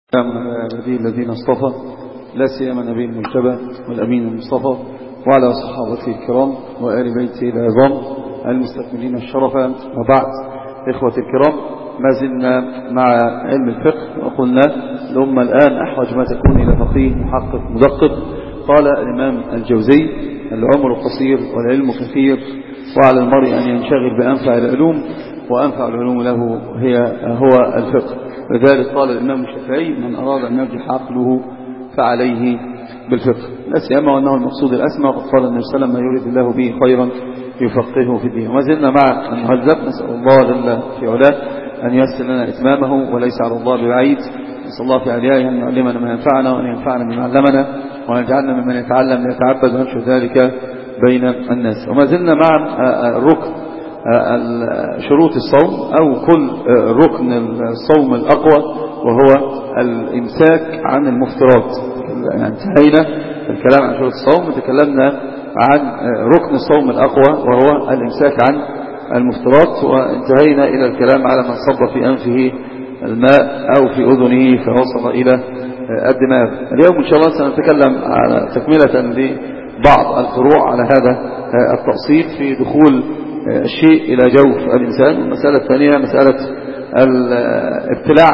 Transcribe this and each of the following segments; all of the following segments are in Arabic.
الذين اصطفى لا سيما نبي المجتبى والأمين المصطفى وعلى صحابته الكرام وآل بيته العظام المستكملين الشرف. وبعد إخوة الكرام، ما زلنا مع علم الفقه وقلنا الأمة الآن أحوج ما تكون إلى فقيه محقق مدقق. قال الإمام الجوزي: العمر قصير والعلم كثير، وعلى المرء أن ينشغل بأنفع العلوم، وأنفع العلوم له هو الفقه. لذلك قال الإمام الشافعي: من أراد أن يرجح عقله فعليه بالفقه، لا سيما وأنه المقصود الأسمى. وقد قال النبي صلى الله عليه وسلم: ما يريد الله به خيرا يفقهه في الدين. وما زلنا مع المهذب، نسأل الله جل في علاه أن ييسر لنا إتمامه، وليس على الله ببعيد. نسأل الله في عليائه أن يعلمنا ما ينفعنا، وأن ينفعنا بما علمنا، وأن يجعلنا ممن يتعلم ليتعبد وينشر ذلك بين الناس. وما زلنا مع الركن شروط الصوم، أو كل ركن الصوم الأقوى، وهو الإمساك عن المفترات. يعني انتهينا الكلام عن شروط الصوم وتكلمنا عن ركن الصوم الأقوى وهو الإمساك عن المفترات، وانتهينا إلى الكلام على من صب في أنفه الماء أو في أذنه فوصل إلى الدماغ. اليوم إن شاء الله سنتكلم على تكملة لبعض الفروع على هذا التأصيل في دخول الشيء إلى جوف الإنسان. المسألة الثانية مسألة الابتلاع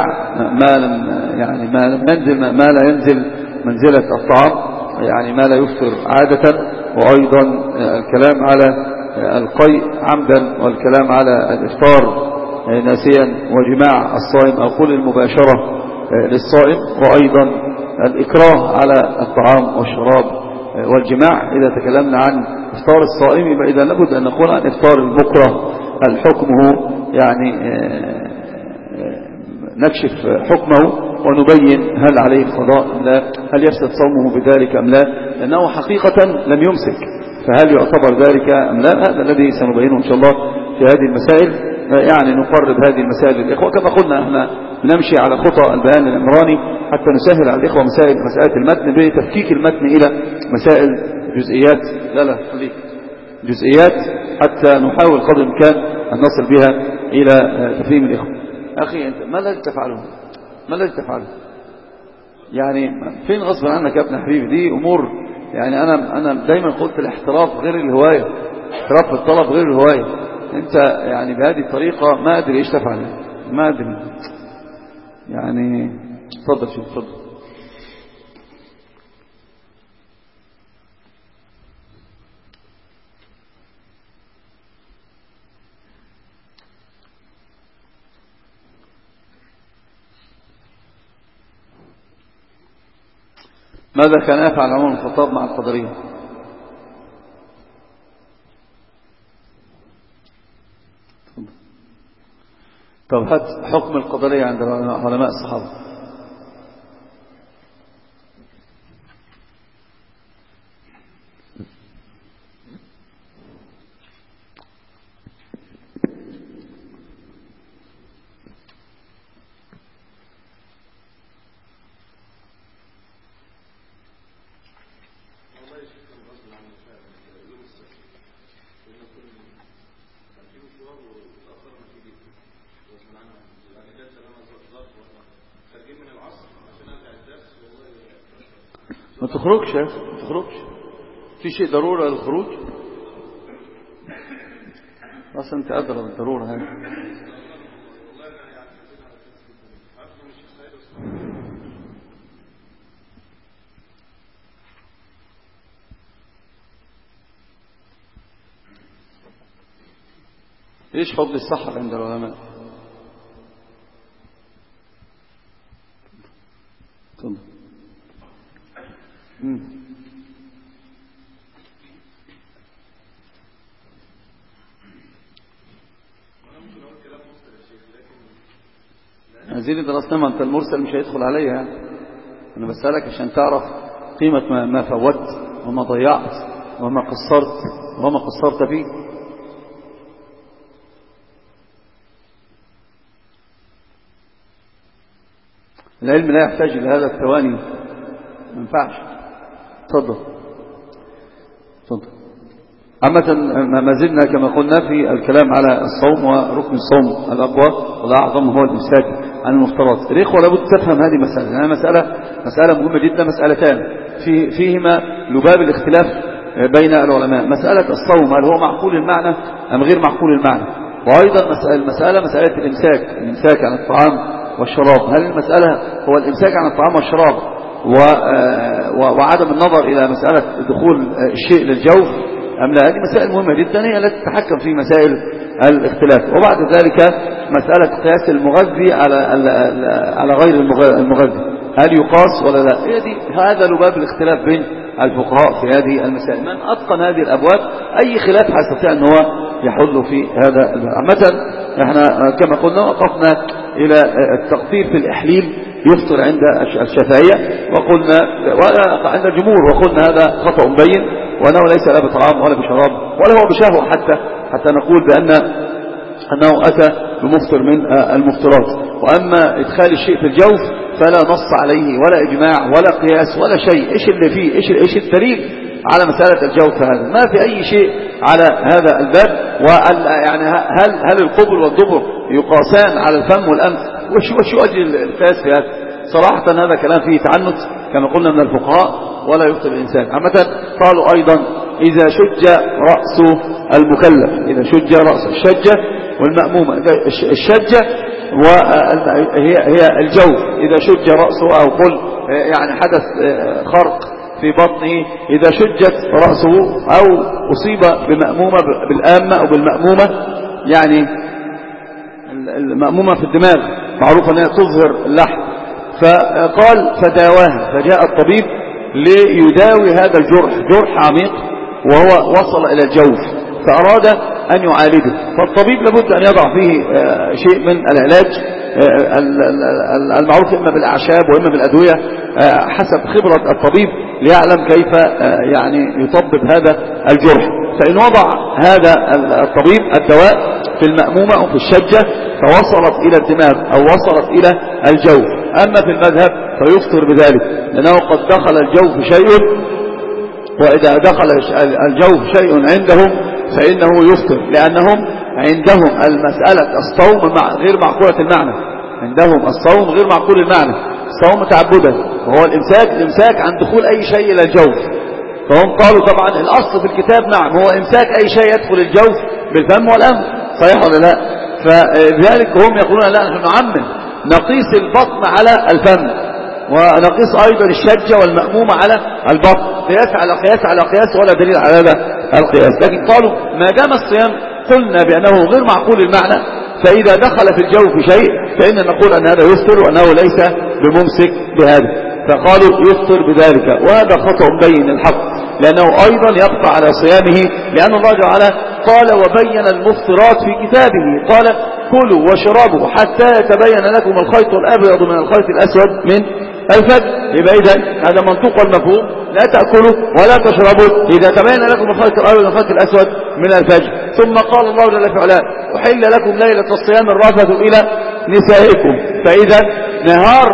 ما لا ينزل منزلة الطعام، يعني ما لا يفطر عادة، وأيضا الكلام على القيء عمدا، والكلام على الإفطار ناسيا، وجماع الصائم أو كل المباشرة للصائم، وأيضا الإكراه على الطعام والشراب والجماع. إذا تكلمنا عن إفطار الصائم يبقى إذا لابد أن نقول عن إفطار المكره، هل حكمه، يعني نكشف حكمه ونبين هل عليه القضاء أم لا، هل يفسد صومه بذلك أم لا، لأنه حقيقة لم يمسك، فهل يعتبر ذلك أم لا؟ هذا الذي سنبينه إن شاء الله في هذه المسائل. يعني نقرب هذه المسائل للإخوة، كما قلنا احنا نمشي على خطى البيان العمراني حتى نسهل على الإخوة مسائل المتن، بتفكيك المتن إلى مسائل جزئيات، خليك جزئيات، حتى نحاول قدر الإمكان أن نصل بها إلى تفهيم الإخوة. أخي أنت ما الذي تفعله؟ يعني فين غصب عنك يا ابن حبيبي؟ دي أمور، يعني أنا دايما قلت الاحتراف غير الهواية، احتراف في الطلب غير الهواية. أنت يعني بهذه الطريقة ما أدري إيش تفعل، ما أدري. يعني تفضل شوف، تفضل. ماذا كان يفعل عمر بن الخطاب مع القدرية؟ طب هات حكم القدرية عند علماء الصحابة. ما تخرجش يا أخي، ما تخرجش، في شيء ضرورة للخروج، بس أنت أدرى بالضرورة هذه. إيش فضل السحر عند العلماء؟ هذه درسنا، ما أنت المرسل مش هيدخل عليها. أنا بسألك عشان تعرف قيمة ما فوت وما ضيعت وما قصرت فيه. العلم لا يحتاج إلى هذا الثواني، ما ينفعش. تفضل. عامة ما زلنا كما قلنا في الكلام على الصوم وركن الصوم الأقوى والأعظم هو الإمساك عن المفترض. الإخوة لابد تفهم هذه المسألة، لأنها مسألة مهمة جدا. مسألتان فيهما لباب الاختلاف بين العلماء. مسألة الصوم هل هو معقول المعنى أم غير معقول المعنى، وأيضا مسألة الإمساك عن الطعام والشراب. هل المسألة هو الإمساك عن الطعام والشراب وعدم النظر إلى مسألة دخول الشيء للجوف أم لا؟ هذه مسائل مهمة جدا هي التي تتحكم في مسائل الاختلاف. وبعد ذلك مسألة قياس المغذي على غير المغذي، هل يقاس ولا لا؟ هذا لباب الاختلاف بين الفقهاء في هذه المسائل. من أتقن هذه الأبواب أي خلاف هيستطيع أن هو يحل في هذا الباب. عامة احنا كما قلنا وقفنا إلى التقطير في الإحليل يفطر عند الشافعية وقلنا عند الجمهور، وقلنا هذا خطأ مبين وأنه ليس لا بطعام ولا بشراب ولا هو بشهوة حتى نقول أنه أتى بمفطر من المفطرات. وأما إدخال الشيء في الجوف فلا نص عليه ولا إجماع ولا قياس ولا شيء. إيش اللي فيه؟ إيش الدليل على مسألة الجوف؟ هذا ما في أي شيء على هذا الباب. يعني هل القبل والدبر يقاسان على الفم والأنف؟ وش وجه القياس في هذا؟ صراحة هذا كلام فيه تعنت كما قلنا من الفقهاء ولا يخطئ الإنسان. عامة قالوا أيضا إذا شج رأس المكلف، إذا شج رأس الشجة والمأمومة، الشجة هي الجوف، إذا شج رأسه أو قل يعني حدث خرق في بطنه، إذا شجت رأسه أو أصيب بمأمومة بالآمة أو بالمأمومة، يعني المأمومة في الدماغ معروفة أنها تظهر اللحم، فقال فداواها، فجاء الطبيب ليداوي هذا الجرح، جرح عميق وهو وصل إلى الجوف، فأراد أن يعالجه. فالطبيب لابد أن يضع فيه شيء من العلاج المعروف إما بالأعشاب وإما بالأدوية حسب خبرة الطبيب ليعلم كيف يعني يطبب هذا الجرح. فإن وضع هذا الطبيب الدواء في المأمومة أو في الشجة فوصلت إلى الدماغ أو وصلت إلى الجوف، أما في المذهب فيفطر بذلك لأنه قد دخل الجوف شيء، وإذا دخل الجوف شيء عندهم فإنه يفطر، لأنهم عندهم المسألة الصوم غير معقولة المعنى، عندهم الصوم غير معقول المعنى، الصوم تعبدا وهو الإمساك عن دخول أي شيء إلى الجوف. فهم قالوا طبعا الأصل في الكتاب نعم هو إمساك أي شيء يدخل الجوف بالفم والأنف، صحيح ولا لا؟ فلذلك هم يقولون لا نحن نعمم، نقيس البطن على الفم ونقيس أيضا الشجة والمأمومة على البطن، قياس على قياس على قياس ولا دليل على هذا القياس. لكن قالوا ما دام الصيام قلنا بأنه غير معقول المعنى، فإذا دخل في الجوف شيء فإن نقول أن هذا يفطر وأنه ليس بممسك بهذا، فقالوا يفطر بذلك، وهذا خطأ مبين الحق لأنه أيضا يقطع على صيامه، لأن الله تعالى قال وبين المفطرات في كتابه، قال كلوا واشربوا حتى يتبين لكم الخيط الأبيض من الخيط الأسود من الفجر. يبقى إذا هذا منطوق المفهوم، لا تأكلوا ولا تشربوا إذا تبين لكم الخيط الأبيض من الخيط الأسود من الفجر. ثم قال الله جل وعلا أحل لكم ليلة الصيام الرفث إلى نسائكم، فإذا نهار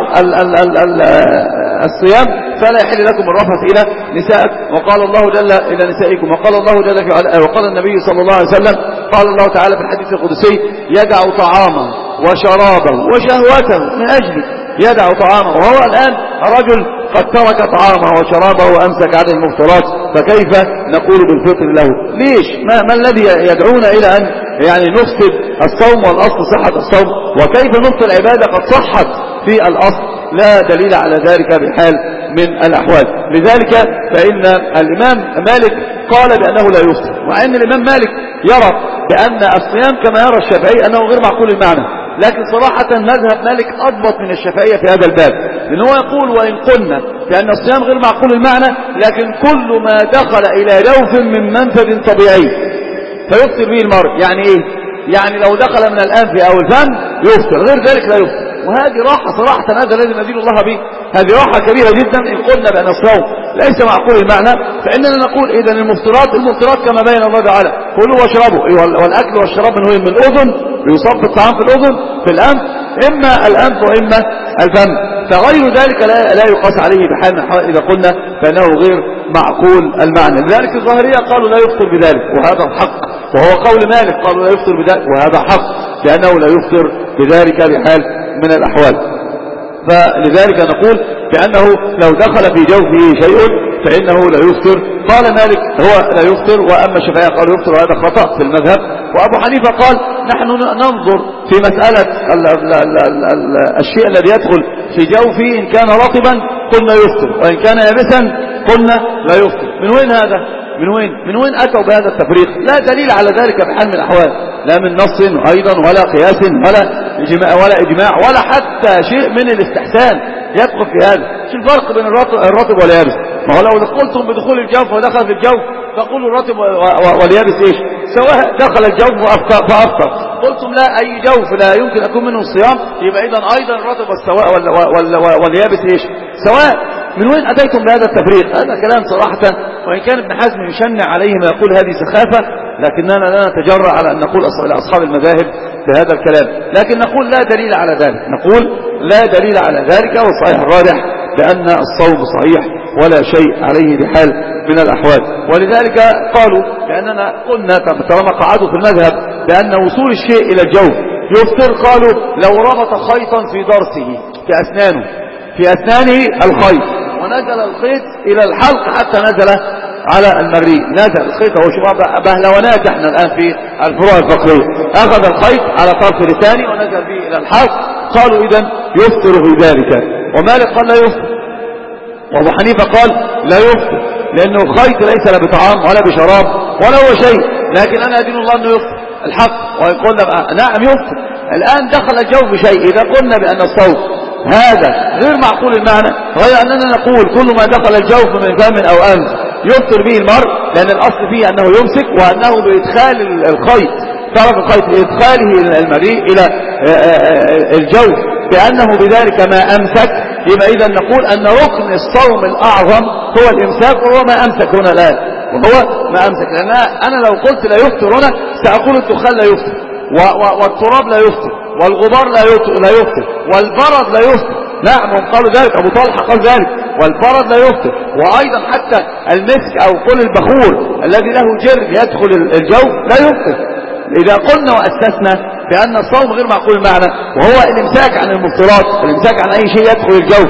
الصيام فلا يحل لكم الرفث إلى نسائك. وقال الله جل إلى نسائكم، وقال الله جل وقال النبي صلى الله عليه وسلم قال الله تعالى في الحديث القدسي يدع طعامه وشرابه وشهوته من أجلي، يدع طعامه، وهو الآن رجل قد ترك طعامه وشرابه وأمسك عن المفطرات، فكيف نقول بالفطر له؟ ليش؟ ما الذي يدعونا إلى أن يعني نفسد الصوم والأصل صحة الصوم؟ وكيف نبطل العبادة قد صحت في الأصل؟ لا دليل على ذلك بحال من الأحوال. لذلك فإن الإمام مالك قال بأنه لا يفطر، مع أن الإمام مالك يرى بأن الصيام كما يرى الشافعي أنه غير معقول المعنى، لكن صراحة مذهب مالك أضبط من الشافعية في هذا الباب، لأنه يقول وإن قلنا بأن الصيام غير معقول المعنى لكن كل ما دخل إلى جوف من منفذ طبيعي فيفطر به المرء. يعني إيه؟ يعني لو دخل من الأنف أو الفم يفطر، غير ذلك لا يفطر. وهذه راحة صراحة هذا الذي ندين الله به، هذه راحة كبيرة جدا. إن قلنا بأن الصوم ليس معقول المعنى فإننا نقول إذن المفطرات كما بين الله تعالى كلوا واشربوا، والأكل والشراب من وين؟ من الأذن، يصب الطعام في الأذن في الأنف، إما الأنف وإما الفم، فغير ذلك لا يقاس عليه بحال من الحال إذا قلنا فإنه غير معقول المعنى. لذلك الظاهرية قالوا لا يفطر بذلك وهذا الحق، وهو قول مالك قالوا لا يفطر بذلك وهذا حق، لأنه لا يفطر بذلك بحال من الأحوال. فلذلك نقول بأنه لو دخل في جوفه شيء فإنه لا يفطر. قال مالك هو لا يفطر، وأما الشافعية قالوا يفطر، وهذا خطأ في المذهب. وأبو حنيفة قال نحن ننظر في مسألة الشيء الذي يدخل في جوفه، إن كان رطبا قلنا يفطر، وإن كان يابسا قلنا لا يفطر. من وين هذا؟ من وين أتوا بهذا التفريق؟ لا دليل على ذلك بحال من الأحوال، لا من نص أيضا ولا قياس ولا إجماع ولا حتى شيء من الاستحسان يدخل في هذا. شو الفرق بين الرطب واليابس؟ ما هو لو قلتم بدخول الجوف ودخل في الجوف فقولوا الرطب واليابس إيش؟ سواء دخل الجوف فأفطر. قلتم لا، أي جوف لا يمكن أكون منه الصيام، يبقى أيضا الرطب واليابس إيش؟ سواء. من وين أتيتم بهذا التفريق؟ هذا كلام صراحة، وإن كان ابن حزم يشنع عليه ما يقول هذه سخافة، لكننا لا نتجرأ على أن نقول لأصحاب المذاهب بهذا الكلام، لكن نقول لا دليل على ذلك. نقول لا دليل على ذلك، والصحيح الراجح بأن الصوم صحيح ولا شيء عليه بحال من الأحوال. ولذلك قالوا، لأننا قلنا طالما قعدوا في المذهب بأن وصول الشيء إلى الجوف يفطر، قالوا لو ربط خيطا في ضرسه في أسنانه الخيط، ونزل الخيط إلى الحلق حتى نزل على المريء، نزل الخيط، هو شباب بهلونات احنا الآن في الفروع الفقهية، أخذ الخيط على طرف لسانه ونزل به إلى الحلق، قالوا إذن يفطر في ذلك. ومالك قال لا يفطر، وابو حنيفة قال لا يفطر، لأنه الخيط ليس لا بطعام ولا بشراب ولا هو شيء، لكن أنا أدين الله أنه يفطر الحق. وإن قلنا نعم يفطر، الآن دخل الجوف شيء، إذا قلنا بأن الصوت هذا غير معقول المعنى، غير أننا نقول كل ما دخل الجوف من فم أو أنف يفطر به المرء، لأن الأصل فيه أنه يمسك، وأنه بإدخال الخيط، طرف الخيط بإدخاله المريء إلى الجوف بأنه بذلك ما أمسك. يبقى إذا نقول أن ركن الصوم الأعظم هو الإمساك، وهو ما أمسك هنا الآن، وهو ما أمسك. لأن أنا لو قلت لا يفطر هنا سأقول الدخان لا يفطر، والتراب لا يفطر، والغبار لا يفطر، والبرد لا يفطر. نعم هم قالوا ذلك، أبو طلحة قال ذلك، والبرد لا يفطر. وأيضا حتى المسك أو قل البخور الذي له جرم يدخل الجو لا يفطر. إذا قلنا وأسسنا بأن الصوم غير معقول المعنى، وهو الامساك عن المفطرات، الامساك عن أي شيء يدخل الجو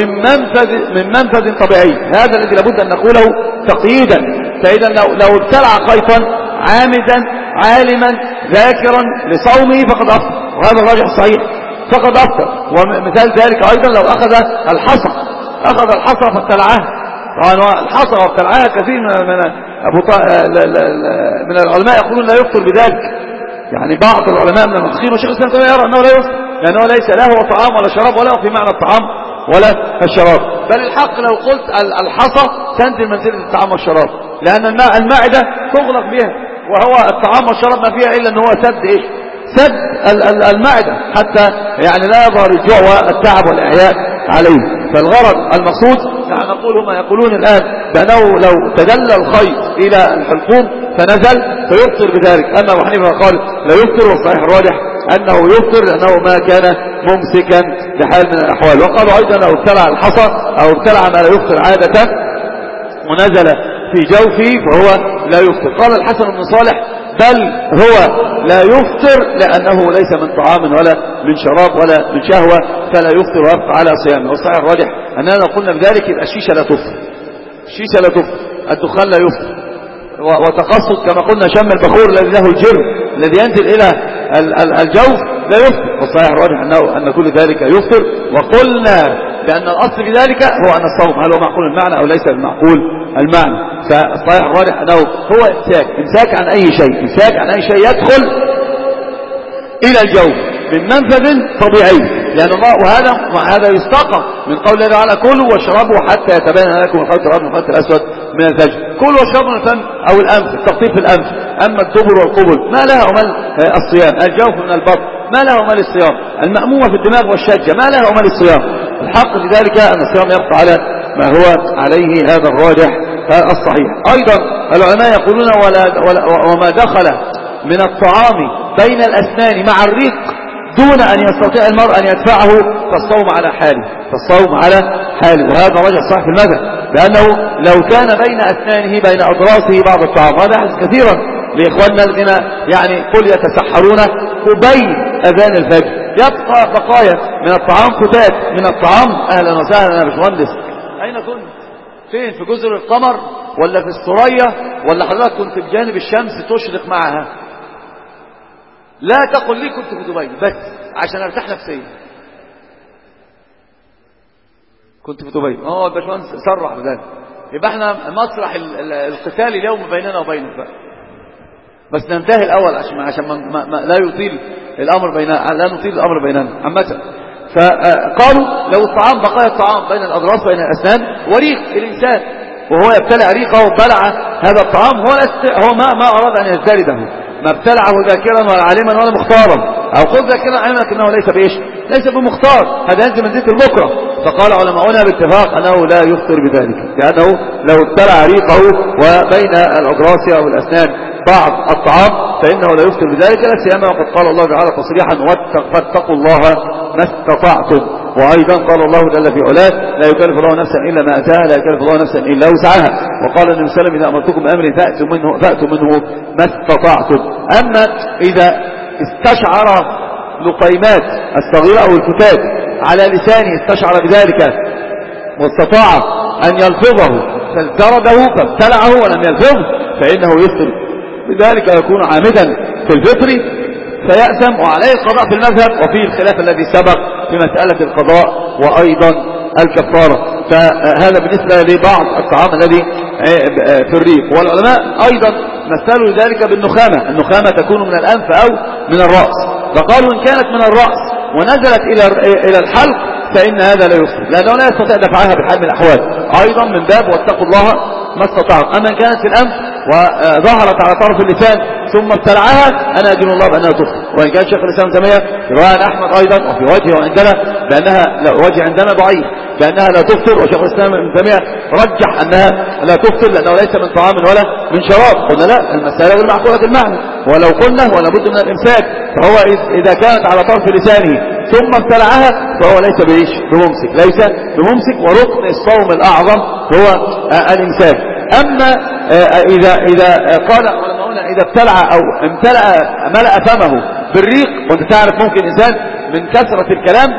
من منفذ طبيعي، هذا الذي لابد أن نقوله تقييدا. فإذا لو ابتلع خيطا عامدا عالما ذاكرا لصومه فقد أفطر، وهذا الراجح صحيح، فقد أفطر. ومثال ذلك أيضا لو أخذ الحصى فابتلعها. طبعا الحصى وابتلعها كثير من العلماء يقولون لا يفطر بذلك، يعني بعض العلماء من المحققين وشيخ الإسلام يرى أنه لا يفطر، لأنه ليس له طعام ولا شراب، ولا في معنى الطعام ولا الشراب. بل الحق لو قلت الحصى تنزل منزلة الطعام والشراب، لأن المعدة تغلق بها، وهو الطعام والشراب ما فيها إلا أنه هو سد المعدة حتى يعني لا يظهر الجوع والتعب والإعياء عليه. فالغرض المقصود نحن نقول هم يقولون الآن بأنه لو تدلى الخيط إلى الحلقوم فنزل فيفطر بذلك. أما أبو حنيفة قال لا يفطر، والصحيح الراجح أنه يفطر لأنه ما كان ممسكا بحال من الأحوال. وقالوا أيضا لو ابتلع الحصى أو ابتلع ما لا يفطر عادة ونزل في جوفه فهو لا يفطر. قال الحسن بن صالح بل هو لا يفطر لأنه ليس من طعام ولا من شراب ولا من شهوة، فلا يفطر ويبقى على صيامه. والصحيح الراجح أننا لو قلنا بذلك يبقى الشيشة لا تفطر، الدخان لا يفطر، وتقصد كما قلنا شم البخور الذي له الجرم الذي ينزل إلى الجوف لا يفطر. والصحيح الراجح أن كل ذلك يفطر. وقلنا لأن الأصل في ذلك هو أن الصوم هل هو معقول المعنى أو ليس بمعقول المعنى. فالصحيح الراجح أنه هو إمساك عن أي شيء يدخل إلى الجوف من منفذ طبيعي، لأن الله وهذا يستقى من قول الله تعالى كلوا واشربوا حتى يتبين لكم الخيط الأبيض من الخيط الأسود من الفجر. كلوا واشربوا من الفم أو الأنف، التقطيف في الأنف. أما الدبر والقبل ما لها ومال الصيام، الجوف من البطن ما لها ومال الصيام، المأمومة في الدماغ والشجة ما لها ومال الصيام. الحق في ذلك أن الصيام يبقى على ما هو عليه هذا الراجح الصحيح. أيضا العلماء يقولون وما دخل من الطعام بين الأسنان مع الريق دون أن يستطيع المرء أن يدفعه فالصوم على حاله، وهذا راجع صحيح في المذهب، لأنه لو كان بين أسنانه بين أضراسه بعض الطعام، وهذا يحدث كثيرا لإخواننا الذين يعني قل يتسحرون قبيل أذان الفجر، يبقى بقايا من الطعام، فتات من الطعام. أهلا وسهلا يا باشمهندس، أين كنت؟ فين؟ في جزر القمر ولا في الثريا ولا حضرتك كنت بجانب الشمس تشرق معها؟ لا تقل لي كنت في دبي بس عشان ارتاح نفسيا. كنت في دبي. الباشمهندس صرح بذلك. يبقى احنا مسرح القتال اليوم بيننا وبينك بقى. بس ننتهي الاول عشان ما لا يطيل الامر بيننا، لا نطيل الامر بيننا عامه. فقالوا لو الطعام بقايا الطعام بين الاضراس بين الاسنان وريق الانسان وهو يبتلع ريقه وبلع هذا الطعام، هو ما اراد ان يزدرده، ما ابتلعه ذاكرا ولا عالما ولا مختارا، او خذ ذاكرا علما لكنه ليس بايش؟ ليس بمختار، هذا ينزل من زيت البكره. فقال علماؤنا باتفاق انه لا يفطر بذلك، لانه لو ابتلع ريقه وبين الاضراس او الاسنان بعض الطعام فانه لا يفطر بذلك، لا سيما وقد قال الله تعالى تصريحا فاتقوا الله ما استطعتم. وايضا قال الله جل في علاه لا يكلف الله نفسا الا ما اتاها، لا يكلف الله نفسا الا وسعها. وقال النبي صلى الله عليه وسلم اذا امرتكم بامر فاتوا منه ما استطعتم. اما اذا استشعر لقيمات الصغيره او الفتات على لسانه، استشعر بذلك واستطاع ان يلفظه فالترده فابتلعه ولم يلفظه فانه يفطر بذلك يكون عامدا في الفطر فيأثم، وعليه القضاء في المذهب، وفيه الخلاف الذي سبق في مسألة القضاء وأيضا الكفارة. فهذا بالنسبة لبعض الطعام الذي في الريق. والعلماء أيضا مثلوا ذلك بالنخامة. النخامة تكون من الأنف أو من الرأس، فقالوا إن كانت من الرأس ونزلت إلى الحلق فإن هذا لا يفطر، لأنه لا يستطيع دفعها بحال من الأحوال. أيضا من باب واتقوا الله ما استطاعوا. أما إن كانت في الأنف وظهرت على طرف اللسان ثم ابتلعها أنا أدين الله بأنها تفطر. وإن كان شيخ الإسلام تيمية في رواية أحمد أيضا وفي وجهه وعندنا بأنها وجه عندنا ضعيف بأنها لا تفطر، وشيخ الإسلام ابن تيمية رجح أنها لا تفطر لأنه ليس من طعام ولا من شراب. قلنا لا، المسألة غير معقولة المعنى، ولو قلنا ولا بد من الإمساك، فهو إذا كانت على طرف لسانه ثم ابتلعها فهو ليس بممسك، ليس بممسك. وركن الصوم الأعظم هو الإمساك. أما إذا قال علماؤنا إذا ابتلع أو ملأ فمه بالريق، وانت تعرف ممكن إنسان من كثرة الكلام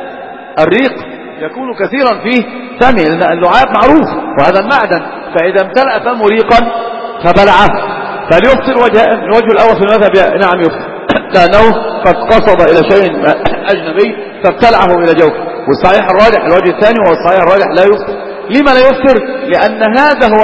الريق يكون كثيرا فيه فمه، لأن اللعاب معروف وهذا المعدن، فإذا امتلأ فمه ريقا فبلعه فليفطر. الوجه الأول في المذهب نعم يفطر، لأنه قد قصد إلى شيء أجنبي فابتلعه إلى جوفه. والصحيح الراجح الوجه الثاني وهو الصحيح الراجح لا يفطر. لما لا يفطر؟ لأن هذا هو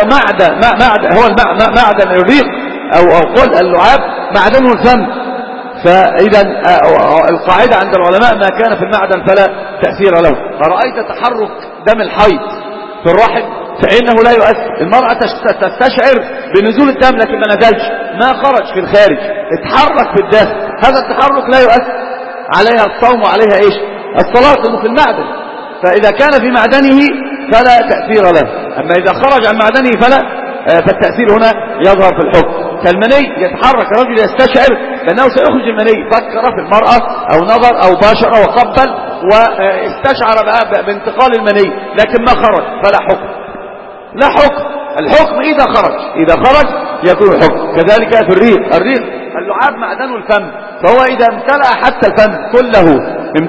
معدن الريق أو قل اللعاب معدنه الفم. فإذا القاعدة عند العلماء ما كان في المعدن فلا تأثير له. فرأيت تحرك دم الحيض في الرحم فإنه لا يؤثر. المرأة تستشعر بنزول الدم لكن ما نزلش، ما خرج في الخارج، اتحرك في الداخل، هذا التحرك لا يؤثر عليها الصوم وعليها ايش؟ الصلاة، لأنه في المعدن. فإذا كان في معدنه فلا تأثير له، أما إذا خرج عن معدنه فالتأثير هنا يظهر في الحكم. كالمني يتحرك، الرجل يستشعر لأنه سيخرج المني، فكر في المرأة أو نظر أو باشر وقبل واستشعر بانتقال المني لكن ما خرج فلا حكم، لا حكم. الحكم إذا خرج يكون الحكم. كذلك في الريق اللعاب معدن الفم، فهو إذا امتلأ حتى الفم كله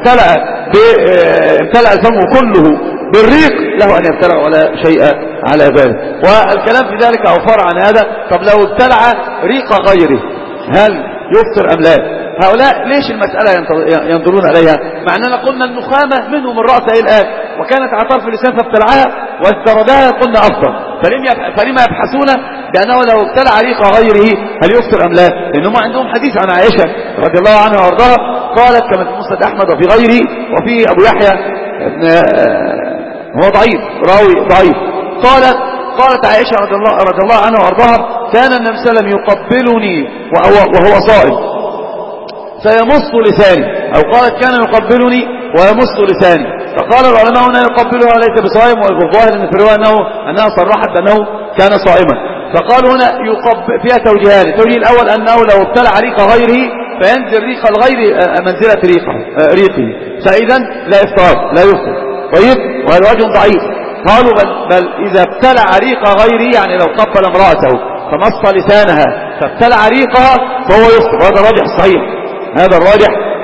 امتلأ الفم كله بالريق له أن يبتلع ولا شيء على ذلك. والكلام في ذلك أوفر عن هذا. طب لو ابتلع ريق غيره هل يفطر أم لا؟ هؤلاء ليش المسألة ينظرون عليها؟ مع أننا قلنا النخامة منه من رأسه الآن وكانت على طرف اللسان فابتلعها واستردها قلنا أفضل. فلما يبحثون بأنه لو ابتلع ريق غيره هل يفطر أم لا؟ لأنهم عندهم حديث عن عائشة رضي الله عنها وارضاها قالت كما في مسند أحمد وفي غيره وفي أبو يحيى هو ضعيف، راوي ضعيف. قالت عائشة رضي الله عنها وارضاها كان النبي صلى الله عليه وسلم يقبلني وهو صائم فيمص لساني، أو قالت كان يقبلني ويمص لساني. فقال العلماء أنه يقبلها وليس بصائم، والظاهر أن في الرواية أنها صرحت بأنه كان صائما. فقالوا هنا فيها توجيهان. التوجيه الأول أنه لو ابتلع ريق غيره فينزل ريق الغير منزلة ريقه، فإذا لا إفطار لا يفطر. طيب، وهذا وجه ضعيف. قالوا بل إذا ابتلع ريق غيره يعني لو قبل امرأته فمص لسانها فابتلع ريقها فهو يفطر، وهذا الراجح صحيح، هذا الراجح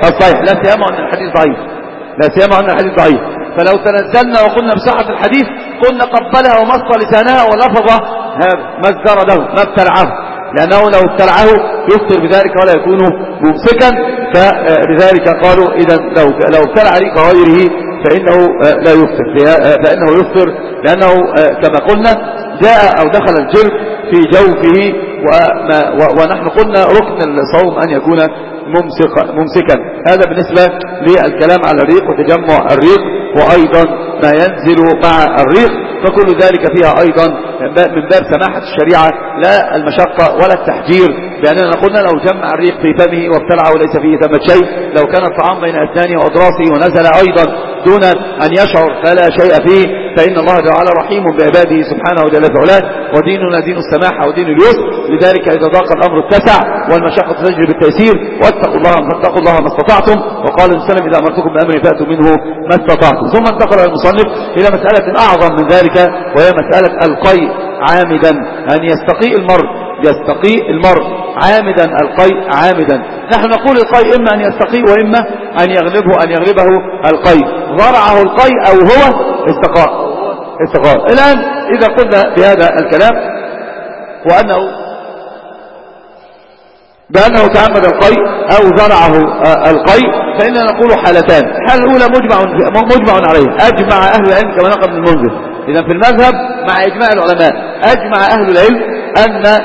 الصحيح، لا سيما أن الحديث ضعيف، لا سيما أن الحديث ضعيف. فلو تنزلنا وقلنا بصحة الحديث قلنا قبلها ومص لسانها ولفظ هذا ما ازدر له ما ابتلعه، لأنه لو ابتلعه يفطر بذلك ولا يكون ممسكا. فلذلك قالوا إذا لو ابتلع ريق غيره فإنه لا يفطر، فإنه يفطر لأنه كما قلنا جاء أو دخل الجلد في جوفه، ونحن قلنا ركن الصوم أن يكون ممسكا. هذا بالنسبة للكلام على الريق وتجمع الريق، وأيضا ما ينزل مع الريق، فكل ذلك فيها أيضا من باب سماحة الشريعة لا المشقة ولا التحجير، بأننا قلنا لو جمع الريق في فمه وابتلعه وليس فيه ثمة شيء، لو كان الطعام بين أسنانه وأضراسه ونزل أيضا دون أن يشعر فلا شيء فيه، فإن الله تعالى رحيم بعباده سبحانه وجل في علاه، وديننا دين السماحة ودين اليسر. لذلك إذا ضاق الأمر اتسع والمشقة تجري بالتيسير، واتقوا الله ما استطعتم، وقال السلام إذا أمرتكم بأمر فأتوا منه ما استطعتم. ثم انتقل المصنف إلى مسألة أعظم من ذلك، وهي مسألة القيء عامدا، أن يستقيء المرء عامدا، القيء عامدا. نحن نقول القيء إما أن يستقيء وإما أن يغلبه القيء، ضرعه القيء أو هو استقاء. الآن إذا قلنا بهذا الكلام بأنه تعمد القيء أو زرعه القيء، فإننا نقول حالتان. الحالة الأولى مجمع عليه، أجمع أهل العلم كما نقل ابن المنذر. إذا في المذهب مع إجماع العلماء أجمع أهل العلم أن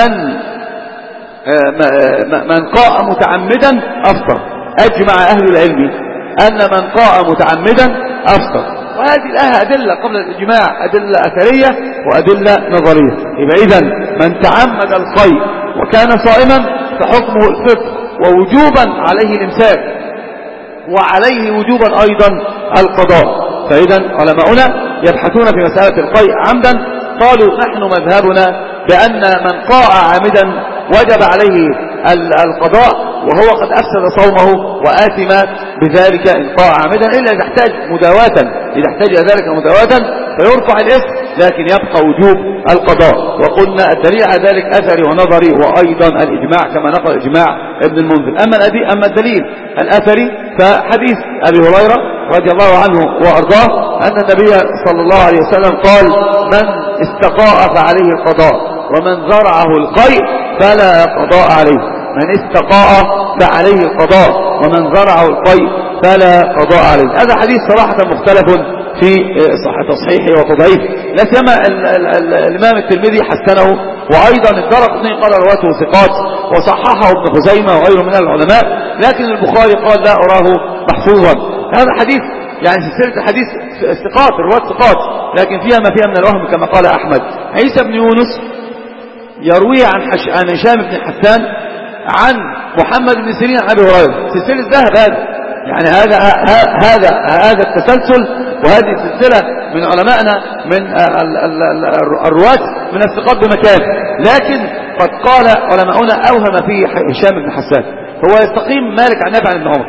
من قاء متعمدا أفطر. أجمع أهل العلم أن من قاء متعمدا أفطر. وهذه لها أدلة قبل الإجماع، أدلة أثرية وأدلة نظرية. يبقى إذن من تعمد القيء وكان صائما فحكمه الفطر، ووجوبا عليه الإمساك، وعليه وجوبا أيضا القضاء. فإذا علماؤنا يبحثون في مسألة القيء عمدا، قالوا نحن مذهبنا بأن من قاء عامدا وجب عليه القضاء وهو قد أفسد صومه وآثم بذلك إن قاء عامدا، إلا إذا احتاج ذلك مداواة فيرفع الإثم، لكن يبقى وجوب القضاء. وقلنا الدليل على ذلك أثري ونظري، وأيضا الإجماع كما نقل إجماع ابن المنذر. أما الدليل الأثري فحديث أبي هريرة رضي الله عنه وأرضاه أن النبي صلى الله عليه وسلم قال: من استقاء فعليه القضاء، ومن زرعه القيء فلا قضاء عليه. من استقاء فعليه القضاء، ومن زرعه القيء فلا قضاء عليه. هذا حديث صراحة مختلف في تصحيحه وتضعيفه، لا سيما الإمام الترمذي حسنه، وأيضا الدارقطني قال رواته ثقات، وصححه ابن خزيمة وغيره من العلماء، لكن البخاري قال لا أراه محفوظا. هذا حديث يعني سلسلة الحديث ثقات، رواة ثقات، لكن فيها ما فيها من الوهم كما قال أحمد. عيسى بن يونس يروي عن هشام بن حسان عن محمد بن سيرين عن أبي هريرة، سلسلة ذهب هذا، يعني هذا التسلسل، وهذه السلسلة من علمائنا من الرواة من الثقات بمكان. لكن قد قال علماؤنا أوهم فيه هشام بن حسان، هو يستقيم مالك عن نافع بن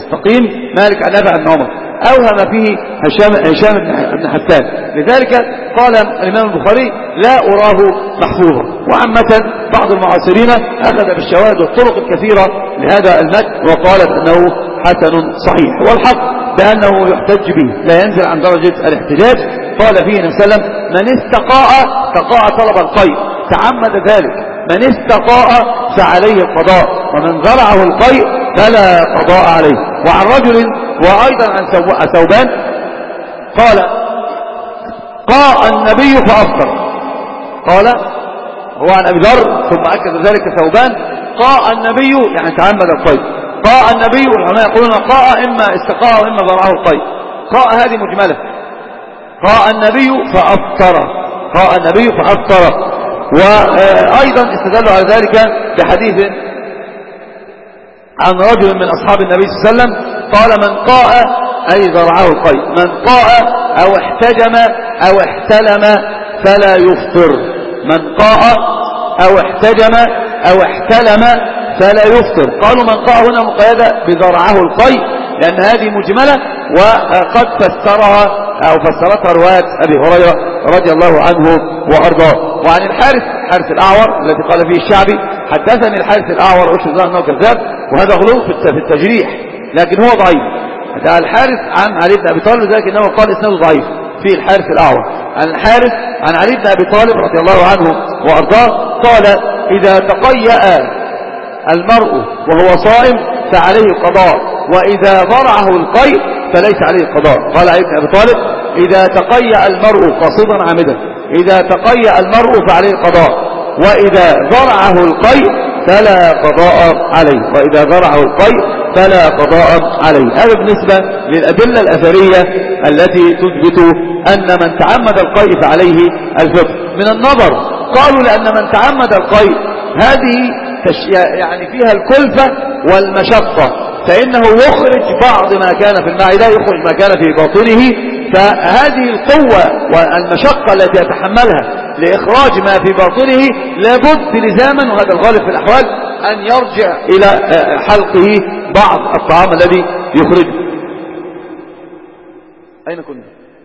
عمر، أوهم فيه هشام بن حسان. لذلك قال الإمام البخاري لا أراه محفوظا. وعامة بعض المعاصرين أخذ بالشواهد والطرق الكثيرة لهذا المتن وقالت أنه حسن صحيح، والحق بأنه يحتج به، لا ينزل عن درجة الاحتجاج. قال فيه النبي صلى الله عليه وسلم: من استقاء طلب القيء تعمد ذلك، من استقاء فعليه القضاء، ومن زرعه القيء فلا قضاء عليه. وعن رجل وأيضا عن ثوبان قال: قاء النبي فأفطر. قال هو عن أبي ذر، ثم أكد ذلك ثوبان: قاء النبي يعني تعمد القيء، قاء النبي، والعلماء يقولون قاء إما استقاء وإما زرعه القيء. قاء هذه مجملة، قاء النبي فأفطر. وأيضا استدلوا على ذلك بحديث عن رجل من أصحاب النبي صلى الله عليه وسلم قال: من قاء أي زرعه القيء، من قاء أو احتجم أو احتلم فلا يفطر. من قاء أو احتجم أو احتلم فلا يفطر. قالوا من قاء هنا مقيدة بزرعه القيء، لأن هذه مجملة، وقد فسرتها رواية أبي هريرة رضي الله عنه وأرضاه. وعن الحارث الأعور الذي قال فيه الشعبي: حدثني الحارث الأعور أشهد الله أنه كذاب. وهذا غلو في التجريح، لكن هو ضعيف. ده الحارث عن علي بن أبي طالب، ذلك إنه قال إسناده ضعيف في الحارث الأعور. عن الحارث عن علي بن أبي طالب رضي الله عنه وأرضاه قال: إذا تقيأ المرء وهو صائم فعليه القضاء، وإذا ضرعه القيء فليس عليه القضاء. قال علي بن أبي طالب: إذا تقيأ المرء قصدا عامدا، إذا تقيأ المرء فعليه القضاء، وإذا ضرعه القيء فلا قضاء عليه، وإذا ضرعه القيء فلا قضاء عليه. هذا بالنسبة للأدلة الأثرية التي تثبت أن من تعمد القيء فعليه الفطر. من النظر قالوا لأن من تعمد القيء هذه يعني فيها الكلفة والمشقة، فإنه يخرج بعض ما كان في المعدة، يخرج ما كان في باطنه، فهذه القوة والمشقة التي يتحملها لإخراج ما في باطنه لابد لزاما، وهذا الغالب في الأحوال، أن يرجع إلى حلقه بعض الطعام الذي يخرجه. أين كنا؟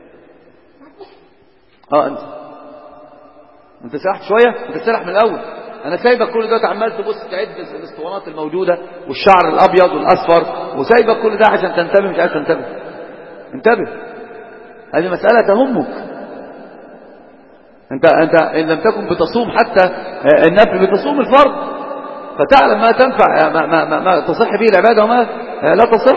أنت سرحت شوية؟ أنت سرح من الأول. أنا سايبك كل ده عمال تبص تعد الاسطوانات الموجودة والشعر الأبيض والأصفر، وسايبك كل ده عشان تنتبه. مش عايز تنتبه، انتبه، هذه مسألة تهمك. أنت إن لم تكن بتصوم حتى النفل بتصوم الفرض، فتعلم ما تنفع ما تصح به العبادة وما لا تصح.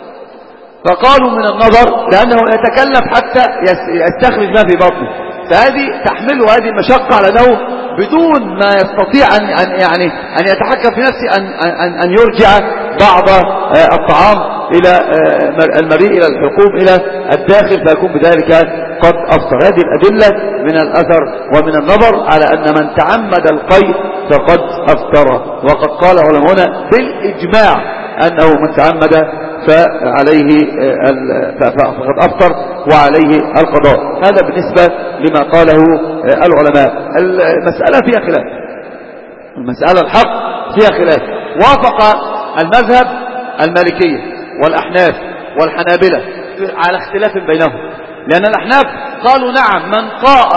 فقالوا من النظر لأنه يتكلف حتى يستخرج ما في بطنه، فهذه تحمله هذه المشقة على أنه بدون ما يستطيع أن يتحكم في نفسه أن يرجع بعض الطعام إلى المريء إلى الحلقوم إلى الداخل، فيكون بذلك قد أفطر. هذه الأدلة من الأثر ومن النظر على أن من تعمد القيء فقد أفطر. وقد قال علماؤنا بالإجماع أنه من تعمد فعليه فقد أفطر وعليه القضاء. هذا بالنسبة لما قاله العلماء. المسألة فيها خلاف، المسألة الحق فيها خلاف. وافق المذهب المالكية والأحناف والحنابلة على اختلاف بينهم، لأن الأحناف قالوا نعم من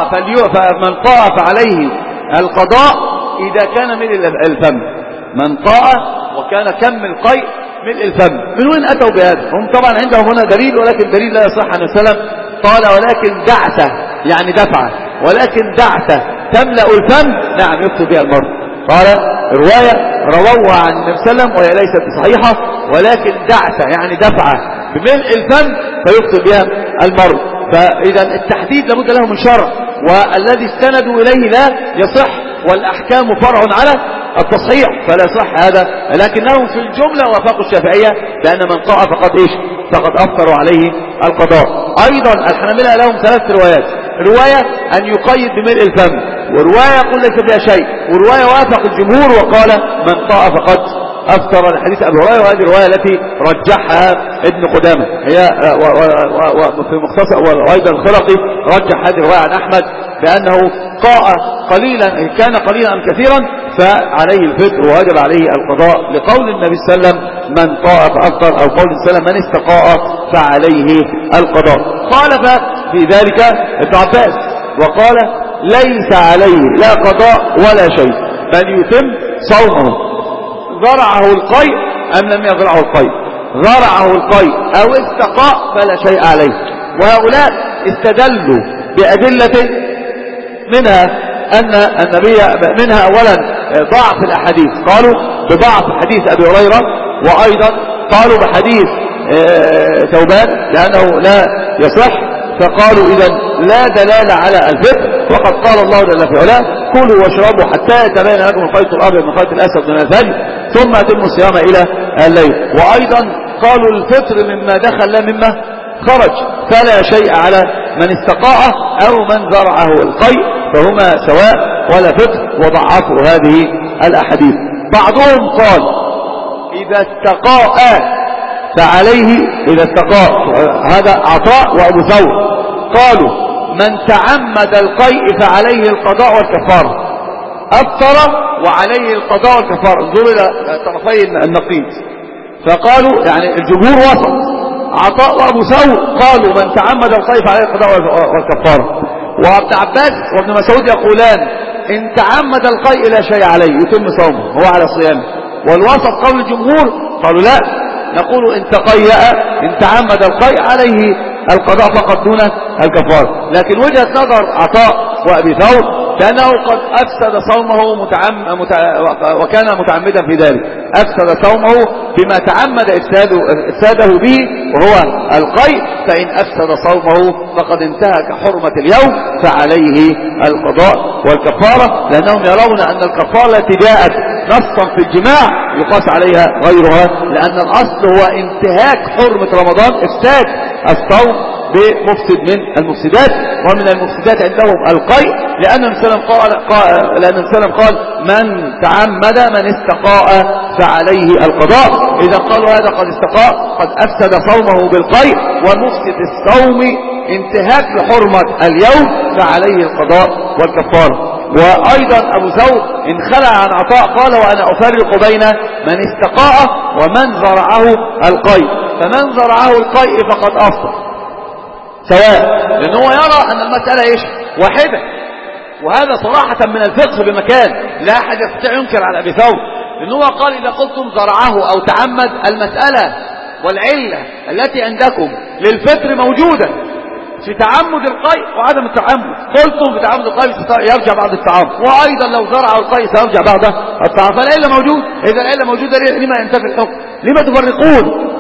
قاء فعليه القضاء إذا كان ملء الفم، من قاء وكان كم القيء ملء الفم. من وين أتوا بهذا؟ هم طبعا عندهم هنا دليل، ولكن دليل لا يصح عن السلام. قال ولكن دعسة يعني دفعة، ولكن دعسة تملأ الفم نعم يكتب بها المرء. قال رواية رووها عن النبي صلى الله عليه وسلم وهي ليست صحيحة، ولكن دعسة يعني دفعة بملء الفم فيكتب بها المرء. فإذا التحديد لابد له من شرع، والذي استندوا إليه لا يصح، والأحكام فرع على التصحيح فلا صح هذا. لكنهم في الجملة وافقوا الشافعية بأن من قاء فقد إيش؟ فقد أفطر عليه القضاء. أيضا الحنابلة لهم 3 روايات: رواية أن يقيد بملء الفم، ورواية يقول ليس فيها شيء، ورواية وافق الجمهور وقال من قاء فقد أفطر لحديث أبي هريرة. وهذه الرواية التي رجحها ابن قدامة هي في مختصر، وأيضا الخرقي رجح هذه الرواية عن أحمد بأنه قاء قليلا، كان قليلا أم كثيرا فعليه الفطر وواجب عليه القضاء، لقول النبي صلى الله عليه وسلم من قاء فأفطر، أو قول النبي صلى الله عليه وسلم من استقاء فعليه القضاء. خالف في ذلك ابن عباس وقال ليس عليه لا قضاء ولا شيء بل يتم صومه. ذرعه القيء أم لم يذرعه القيء، ذرعه القيء أو استقاء فلا شيء عليه. وهؤلاء استدلوا بأدلة منها أن النبي منها أولا ضعف الأحاديث، قالوا بضعف حديث أبي هريرة، وأيضا قالوا بحديث ثوبان لأنه لا يصح، فقالوا إذن لا دلالة على الفطر. وقد قال الله جل في علاه كلوا واشربوا حتى يتبين لكم الخيط الأبيض من الخيط الأسود من الفجر ثم أتموا الصيام إلى الليل. وأيضا قالوا الفطر مما دخل لا مما خرج، فلا شيء على من استقاء أو من زرعه القيء، فهما سواء ولا فطر، وضعفوا هذه الأحاديث. بعضهم قال إذا استقاء فعليه، إذا استقاء، هذا عطاء وأبو ثور قالوا من تعمد القيء فعليه القضاء والكفارة، أفطر وعليه القضاء والكفارة. انظروا إلى طرفي النقيض، فقالوا يعني الجمهور وسط، عطاء وأبو ثور قالوا من تعمد القيء فعليه القضاء والكفارة، وابن عباس وابن مسعود يقولان إن تعمد القيء لا شيء عليه يتم صومه هو على صيامه. والوسط قول الجمهور قالوا لا، نقول إن تقيأ إن تعمد القيء عليه القضاء فقط دون الكفارة. لكن وجهة نظر عطاء وأبي ثور لأنه قد أفسد صومه وكان متعمدا في ذلك، أفسد صومه بما تعمد إفساده به وهو القيء، فإن أفسد صومه فقد انتهك حرمة اليوم فعليه القضاء والكفارة، لأنهم يرون أن الكفارة التي جاءت نصا في الجماع يقاس عليها غيرها، لأن الأصل هو انتهاك حرمة رمضان، إفساد الصوم بمفسد من المفسدات، ومن المفسدات عندهم القيء، لأن النبي قال من تعمد من استقاء فعليه القضاء. إذا قالوا هذا قد استقاء قد أفسد صومه بالقيء، ومفسد الصوم انتهاك لحرمة اليوم فعليه القضاء والكفارة. وأيضا أبو ثور انخلع عن عطاء قال وأنا أفرق بين من استقاء ومن زرعه القيء، فمن زرعه القيء فقد أفطر سواء، لأنه يرى أن المسألة إيش واحدة، وهذا صراحة من الفقه بمكان لا أحد يستطيع ينكر على أبي ثور، لأنه قال إذا قلتم زرعه أو تعمد المسألة والعلة التي عندكم للفطر موجودة في تعمد القيء وعدم التعمد، قلتم في تعمد القيء يرجع بعد الطعام، وأيضا لو زرع القيء سيرجع بعد الطعام، فالعلة موجود. إذا العلة موجودة لما ينتفي الحكم؟ لما تفرقون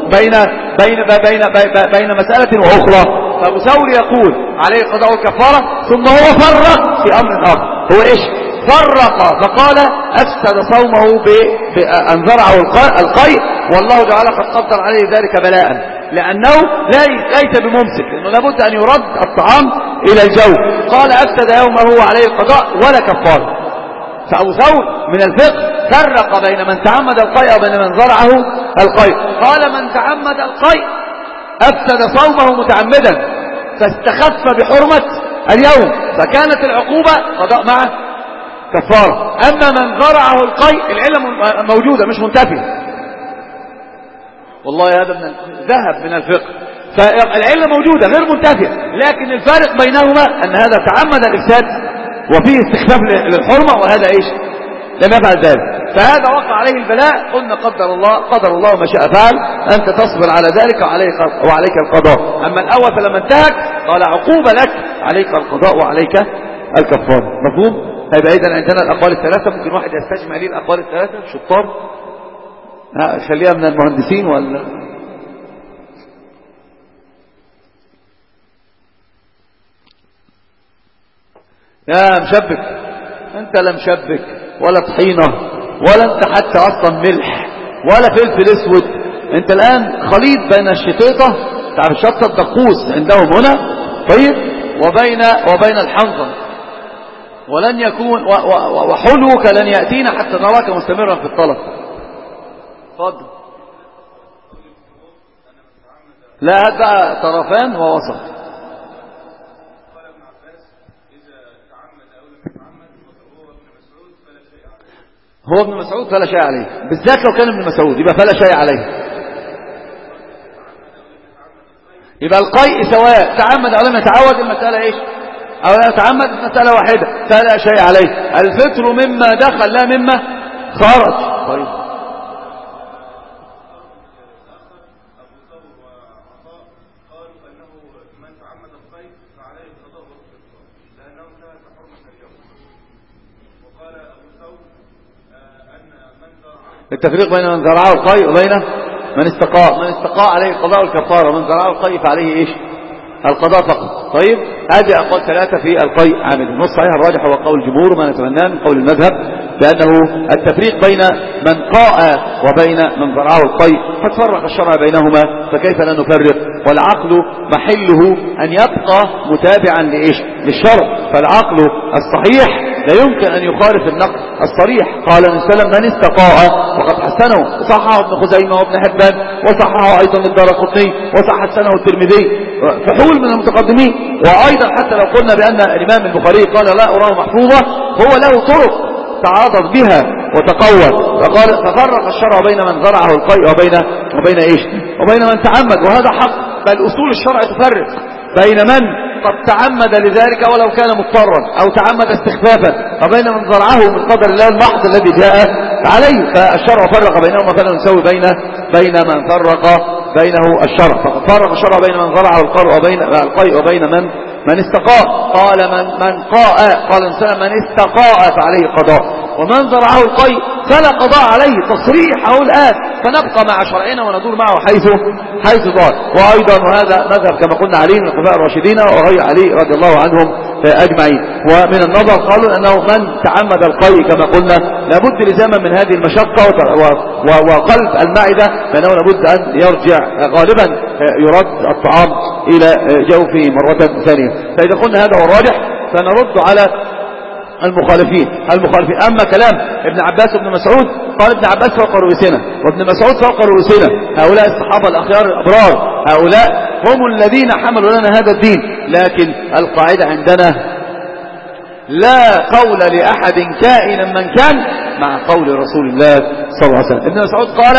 بين مسألة وأخرى؟ فأبو ثور يقول عليه القضاء والكفارة، ثم هو فرق في أمر آخر، هو إيش؟ فرق فقال أفسد صومه بأن زرعه القيء، والله تعالى قد قدر عليه ذلك بلاء، لأنه ليس بممسك، لأنه لابد أن يرد الطعام إلى الجو، قال أفسد يومه عليه القضاء ولا كفارة. فأبو ثور من الفقه فرق بين من تعمد القيء وبين من زرعه القيء، قال من تعمد القيء أفسد صومه متعمدا فاستخف بحرمة اليوم، فكانت العقوبة قضاء مع كفارة. أما من زرعه القيء العلة موجودة مش منتفية، والله هذا من ذهب من الفقه، فالعلة موجودة غير منتفية، لكن الفارق بينهما أن هذا تعمد الإفساد وفيه استخفاف للحرمة، وهذا إيش لم يفعل ذلك، فهذا وقع عليه البلاء. قلنا قدر الله ما شاء فعل، أنت تصبر على ذلك وعليك القضاء. أما الأول فلما انتهك قال عقوبة لك، عليك القضاء وعليك الكفارة. مفهوم؟ هيبقى إذن عندنا الأقوال الثلاثة، ممكن واحد يستجمع لي الأقوال الثلاثة شطار، خليها من المهندسين ولا يا مشبك؟ أنت لا مشبك ولا طحينة ولا أنت حتى أصلا ملح ولا فلفل اسود، أنت الآن خليط بين الشطيطة، تعرف الشطة الدقوس عندهم هنا، طيب، وبين الحنظل، ولن يكون وحلوك لن يأتينا حتى نراك مستمرا في الطلب. تفضل. لا، هات بقى طرفان ووسط. هو ابن مسعود فلا شيء عليه، بالذات لو كان ابن مسعود يبقى فلا شيء عليه، يبقى القيء سواء تعمد أو لم يتعود المسألة إيش، أو لا يتعمد المسألة واحدة فلا شيء عليه، الفطر مما دخل لا مما خرج. طيب التفريق بين من زرعه القيء وبين من استقاء عليه القضاء والكفارة، ومن زرعه القيء فعليه ايش القضاء فقط. طيب هذه أقوال ثلاثة في القيء عامل. النص صحيح الراجح هو قول الجمهور وما نتمناه من قول المذهب، لأنه التفريق بين من قاء وبين من زرعه القيء قد فرق الشرع بينهما، فكيف لا نفرق؟ والعقل محله أن يبقى متابعا لإيش للشرع، فالعقل الصحيح لا يمكن أن يخالف النقل الصريح. قال النبي صلى الله عليه وسلم من استقاء وقد حسنه، وصححه ابن خزيمة وابن حبان، وصححه أيضا الدارقطني، وحسنه الترمذي، فحول من المتقدمين. وأيضا حتى لو قلنا بأن الإمام البخاري قال لا أراه محفوظة، هو له طرق تعاضد بها وتقوى، ففرق الشرع بين من زرعه القيء وبين إيش وبين من تعمد، وهذا حق. بل أصول الشرع تفرق بين من قد تعمد لذلك ولو كان مضطرا أو تعمد استخفافا، وبين من زرعه من قدر الله المحض الذي جاء عليه، فالشرع فرق بينهما فلا نسوي بين بين من فرق بينه الشرع، فقد فرق الشرع بين من زرعه القيء وبين من استقاء. قال من قاء، قال الإنسان من استقاء فعليه قضاء، ومن زرعه القيء فلا قضاء عليه، تصريح أو الآن. فنبقى مع شرعنا وندور معه حيث دار. وأيضا وهذا مذهب كما قلنا علي من الخلفاء الراشدين وغير علي رضي الله عنهم أجمعين. ومن النظر قالوا أنه من تعمد القيء كما قلنا لابد لزاما من هذه المشقة وقلب المعدة، فإنه لابد أن يرجع غالبا يرد الطعام إلى جوفه مرة ثانية. فإذا قلنا هذا هو الراجح فنرد على المخالفين. أما كلام ابن عباس وابن مسعود، قال ابن عباس فوق رؤوسنا وابن مسعود فوق رؤوسنا، هؤلاء الصحابة الأخيار الأبرار، هؤلاء هم الذين حملوا لنا هذا الدين. لكن القاعدة عندنا لا قول لأحد كائنا من كان مع قول رسول الله صلى الله عليه وسلم. ابن مسعود قال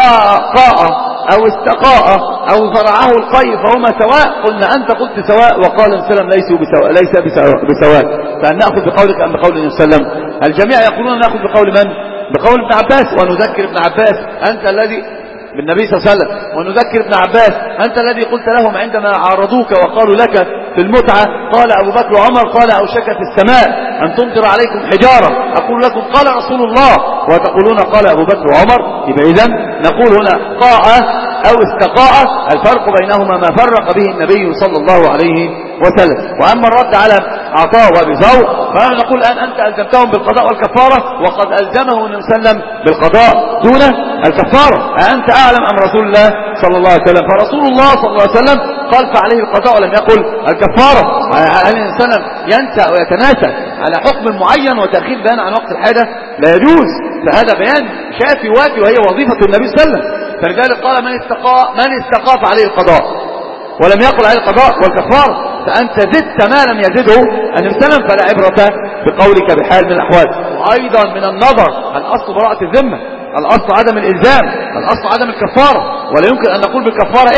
قاء أو استقاء أو زرعه القيء فهما سواء. قلنا أنت قلت سواء، وقال السلام ليس بسواء. فأن نأخذ بقولك أم بقول النبي صلى الله عليه وسلم؟ الجميع يقولون نأخذ بقول من؟ بقول ابن عباس. ونذكر ابن عباس أنت الذي بالنبي صلى الله عليه وسلم، ونذكر ابن عباس أنت الذي قلت لهم عندما عارضوك وقالوا لك في المتعة، قال أبو بكر وعمر قال أوشكت السماء أن تمطر عليكم حجارة، أقول لكم قال رسول الله وتقولون قال أبو بكر وعمر. يبقى إذن نقول هنا قاء أو استقاء، الفرق بينهما ما فرق به النبي صلى الله عليه وسلم. وأما الرد على عطاء وابي ثور فنحن نقول الآن أنت ألزمتهم بالقضاء والكفارة، وقد ألزمه النبي صلى الله عليه وسلم بالقضاء دون الكفارة. أنت أعلم أم رسول الله صلى الله عليه وسلم؟ فرسول الله صلى الله عليه وسلم قال فعليه القضاء ولم يقل الكفارة. هل الإنسان ينسى ويتناسى على حكم معين وتأخير بيان عن وقت الحاجة؟ لا يجوز. فهذا بيان شافي وافي وهي وظيفة النبي صلى الله عليه وسلم. فلذلك قال من استقى فعليه القضاء ولم يقل عليه القضاء والكفارة. فأنت زدت ما لم يزده النبي صلى الله عليه وسلم فلا عبرة بقولك بحال من الأحوال. وأيضا من النظر الأصل براءة الذمة، الأصل عدم الإلزام، الأصل عدم الكفارة، ولا يمكن أن نقول بالكفارة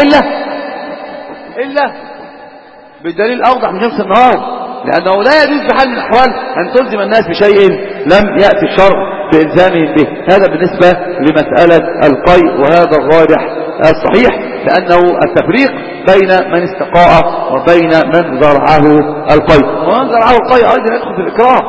إلا بالدليل أوضح من شمس النهار، لأنه لا يجوز بحال من الأحوال أن تلزم الناس بشيء لم يأتي الشرع بإلزامهم به. هذا بالنسبة لمسألة القيء، وهذا الراجح الصحيح، لأنه التفريق بين من استقاء وبين من زرعه القيء. ومن زرعه القيء أيضا يدخل في الإكراه،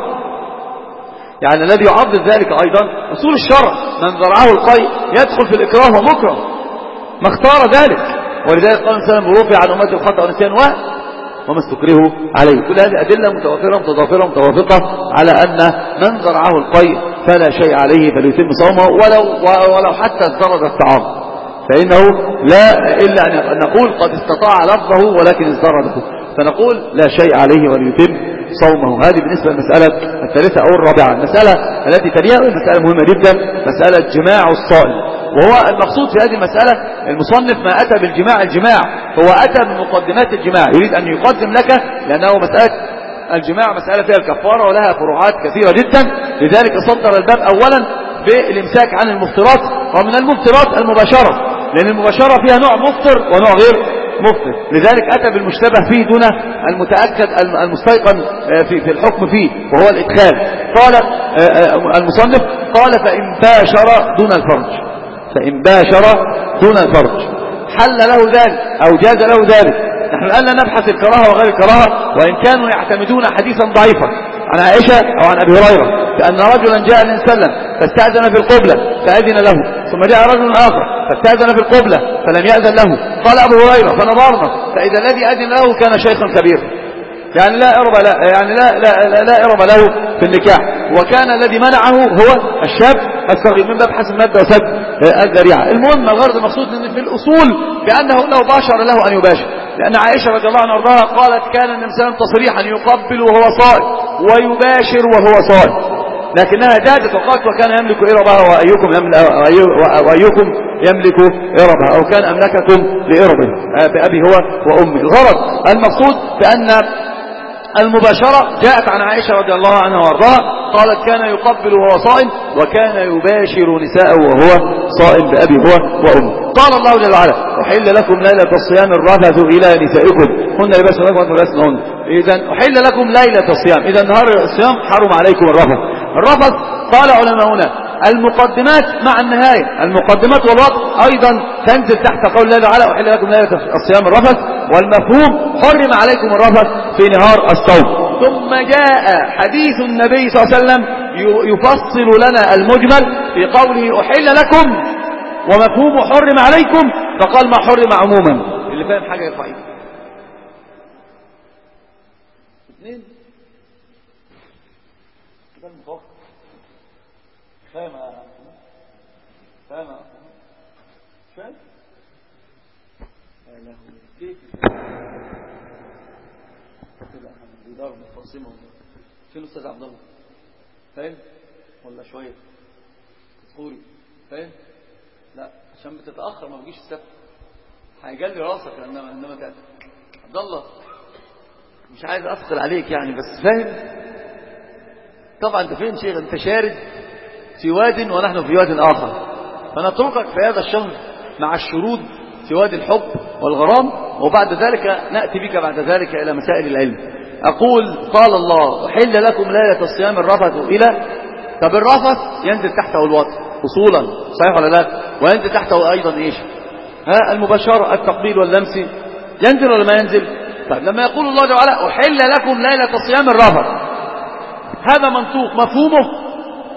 يعني الذي يعضد ذلك أيضا أصول الشرع، من زرعه القيء يدخل في الإكراه ومكره ما اختار ذلك. ولذلك قال الإنسان برفع عن أمة الخطأ والنسيان وما استكرهوا عليه. كل هذه أدلة متوافرة متضافرة متوافقة على أن من زرعه القيء فلا شيء عليه فليتم صومه ولو حتى ازدرد الطعام، فإنه لا إلا أن نقول قد استطاع لفظه ولكن ازدرده، فنقول لا شيء عليه وليتم صومه. هذه بالنسبة للمسألة الثالثة أو الرابعة. المسألة التي تليها مسألة مهمة جدا، مسألة جماع الصائم. وهو المقصود في هذه المسألة المصنف ما أتى الجماع، هو أتى بمقدمات الجماع، يريد أن يقدم لك، لأنه مسألة الجماع مسألة فيها الكفارة ولها فروعات كثيرة جدا. لذلك صدر الباب أولا بالإمساك عن المفطرات، ومن المفطرات المباشرة، لأن المباشرة فيها نوع مفطر ونوع غير مفطر. لذلك أتى بالمشتبه فيه دون المتأكد المستيقن في الحكم فيه، وهو الإدخال. قال المصنف قال فإن باشر دون الفرج حل له ذلك أو جاز له ذلك. نحن الآن لا نبحث الكراهة وغير الكراهة، وإن كانوا يعتمدون حديثا ضعيفا عن عائشة أو عن أبي هريرة كأن رجلا جاء النبي صلى الله عليه وسلم فاستأذن في القبلة فأذن له، ثم جاء رجل آخر فاستأذن في القبلة فلم يأذن له، قال أبو هريرة فنظرنا فإذا الذي أذن له كان شيخا كبيرا، يعني لا إرب له في النكاح، وكان الذي منعه هو الشاب الصغير من باب حسب المادة وسد الذريعة. المهم الغرض المقصود في الأصول بأنه لو باشر له أن يباشر، لأن عائشة رضي الله عنها وارضاها قالت كان النبي صلى الله عليه وسلم تصريحا يقبل وهو صائم ويباشر وهو صائم، لكنها زادت وقالت وكان يملك إربها وأيكم يملك إربها، أو كان أملككم لإربه بأبي هو وأمي. الغرض المقصود بأن المباشرة جاءت عن عائشة رضي الله عنها وارضاها قالت كان يقبل وهو صائم وكان يباشر نساءه وهو صائم بأبي هو وأمه. قال الله جل وعلا أحل لكم ليلة الصيام الرفث إلى نسائكم هن لباس لكم وأنتم لباس لهن. إذن أحل لكم ليلة الصيام، إذا نهار الصيام حرم عليكم الرفث. الرفث قال علماؤنا المقدمات مع النهاية. المقدمات والوقت أيضا تنزل تحت قول الله تعالى أحل لكم ليلة الصيام الرفث، والمفهوم حرم عليكم الرفث في نهار الصوم. ثم جاء حديث النبي صلى الله عليه وسلم يفصل لنا المجمل في قوله أحل لكم ومفهوم حرم عليكم، فقال ما حرم عموما. اللي فاهم حاجة يرفع ايده. اثنين فاهم فاهم فاهم له كيف بيدار متقسمه. فين الاستاذ عبد الله؟ فاهم ولا شويه تقولي فاهم؟ لا عشان بتتاخر ما بيجيش السبت هيجلي راسك انما تاتي. عبد الله مش عايز اثقل عليك يعني بس فاهم. طبعا انت فين شيخ؟ انت شارد في واد ونحن في واد آخر، فنتركك في هذا الشهر مع الشرود في وادي الحب والغرام، وبعد ذلك نأتي بك بعد ذلك إلى مسائل العلم. أقول قال الله حل لكم ليلة الصيام الرفث إلى. طب الرفث ينزل تحته الوطء أصولا صحيح ولا لا؟ وينزل تحته أيضا إيش؟ المباشرة التقبيل واللمس ينزل ولا ما ينزل؟ طيب لما يقول الله تعالى أحل لكم ليلة الصيام الرفث، هذا منطوق مفهومه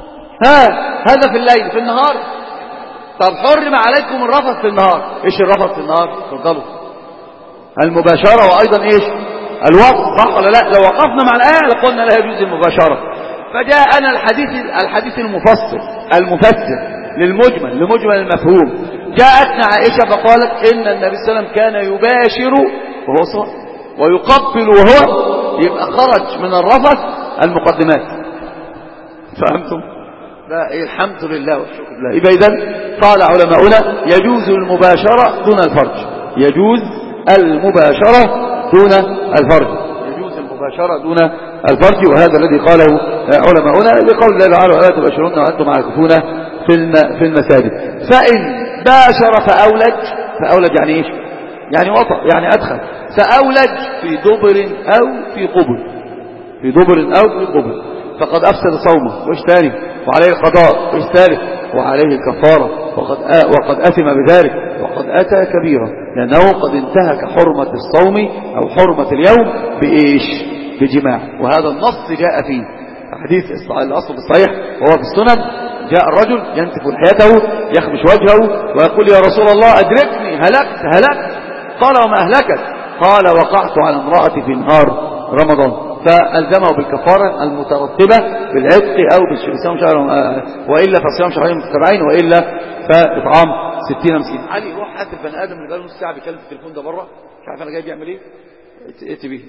هذا في الليل. في النهار طب حرم عليكم الرفث في النهار. ايش الرفث في النهار؟ تفضلوا المباشرة وايضا ايش؟ الوقت صح ولا لا؟ لو وقفنا مع الآية لقلنا لا يجوز المباشرة. فجاءنا الحديث المفسر لمجمل المفهوم. جاءتنا عائشة فقالت ان النبي صلى الله عليه وسلم كان يباشر وهو صائم ويقبل وهو، يبقى خرج من الرفث المقدمات. فهمتم؟ الحمد لله والشكر لله. يبقى إذن قال علماؤنا يجوز المباشرة دون الفرج. يجوز المباشرة دون الفرج. يجوز المباشرة دون الفرج، وهذا الذي قاله علماؤنا لقول الله تعالى ولا تباشرون وأنتم عاكفون في المساجد. فإن باشر فأولج يعني إيش؟ يعني وطأ يعني أدخل. فأولج في دبر أو في قبل، في دبر أو في قبل فقد أفسد صومه. وإيش تاني؟ وعليه القضاء. وإيش ثالث؟ وعليه الكفارة. وقد أثم بذلك وقد أتى كبيرا، لأنه قد انتهك حرمة الصوم أو حرمة اليوم بإيش؟ بجماع. وهذا النص جاء فيه حديث الأصل الصحيح وهو في السنن. جاء الرجل ينتف لحيته يخمش وجهه ويقول يا رسول الله أدركني هلكت. قال وما أهلكت؟ قال وقعت على امرأتي في نهار رمضان. فألزمه بالكفارة المترتبة بالعتق أو بالصيام شهر، وإلا فصيام شهرين متتابعين، وإلا فإطعام 60 مسكين. علي روح هات البني آدم اللي بقاله نص ساعة بيكلم في التليفون ده بره، مش عارف أنا جاي بيعمل إيه، ائت بيه.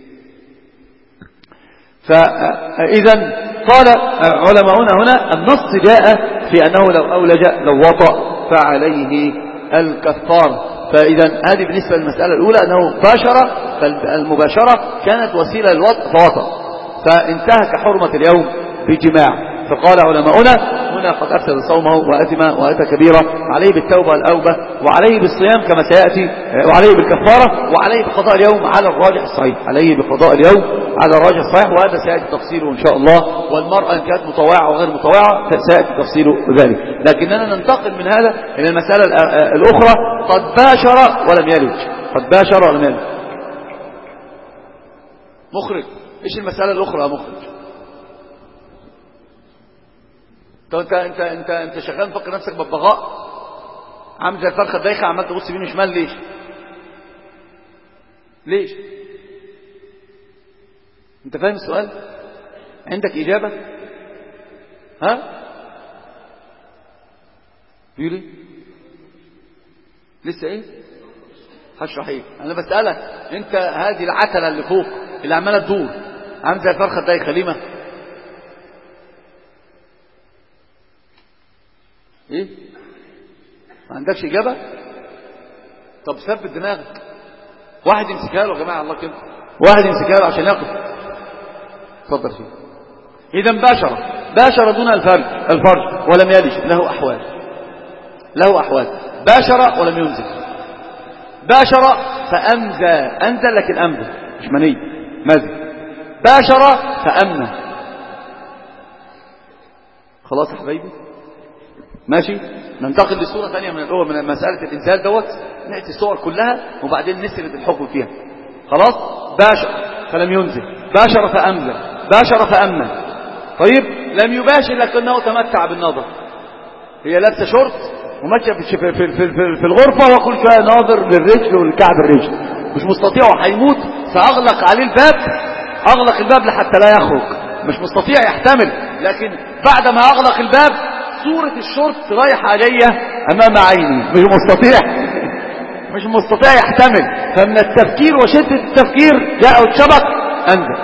فإذا قال علماؤنا هنا النص جاء في أنه لو أولج لو وطأ فعليه الكفار. فإذا هذه بالنسبة للمسألة الأولى أنه باشر، فالمباشرة كانت وسيلة للوطء فوطأ فانتهك حرمة اليوم بجماع. فقال علماؤنا هنا قد أفسد صومه وأثم وأتى كبيرة، عليه بالتوبة والأوبة، وعليه بالصيام كما سيأتي، وعليه بالكفارة، وعليه بقضاء اليوم على الراجح الصحيح. عليه بقضاء اليوم على الراجح الصحيح، وهذا سيأتي تفصيله إن شاء الله. والمرأة إن كانت مطوعة وغير مطوعة سيأتي تفصيله ذلك. لكننا ننتقل من هذا إلى المسألة الأخرى. قد باشر ولم يلج. قد باشر ولم يلج. مخرج إيش المسألة الأخرى يا مخرج؟ طب انت شغال مفكر نفسك ببغاء عامل زي الفرخه الدايخه عمال تبص يمين وشمال. ليش انت فاهم السؤال؟ عندك اجابه؟ بيقول ايه؟ لسه ايه؟ هشرح ايه؟ انا بسالك انت هذه العتله اللي فوق اللي عماله تدور عامل زي الفرخه الدايخه ليه؟ ايه؟ ما عندكش اجابه؟ طب ثبت دماغك. واحد يمسكها له يا جماعه الله كده، واحد يمسكها له عشان ياخد. اتفضل شيخ. اذا باشر دون الفرج ولم يلج. له احوال. باشر ولم ينزل. باشر انزل لكن امزل مش مني مازل. باشر فامنى. خلاص يا حبايبي ماشي. ننتقل لصورة ثانية من مسألة الإنزال دوت، نأتي الصور كلها وبعدين نسرد الحكم فيها. خلاص. باشر فلم ينزل، باشر فأنزل، باشر فأمن. طيب لم يباشر لكنه تمتع بالنظر. هي لابسه شورت وماشيه في الغرفة وكل شويه ناظر للرجل والكعب الرجل، مش مستطيع وهيموت، فأغلق عليه الباب، أغلق الباب لحتى لا يخرج، مش مستطيع يحتمل. لكن بعد ما أغلق الباب صورة الشورت رايحة عليا أمام عيني، مش مستطيع يحتمل. فمن التفكير وشدة التفكير جاء واتشبك أنزل.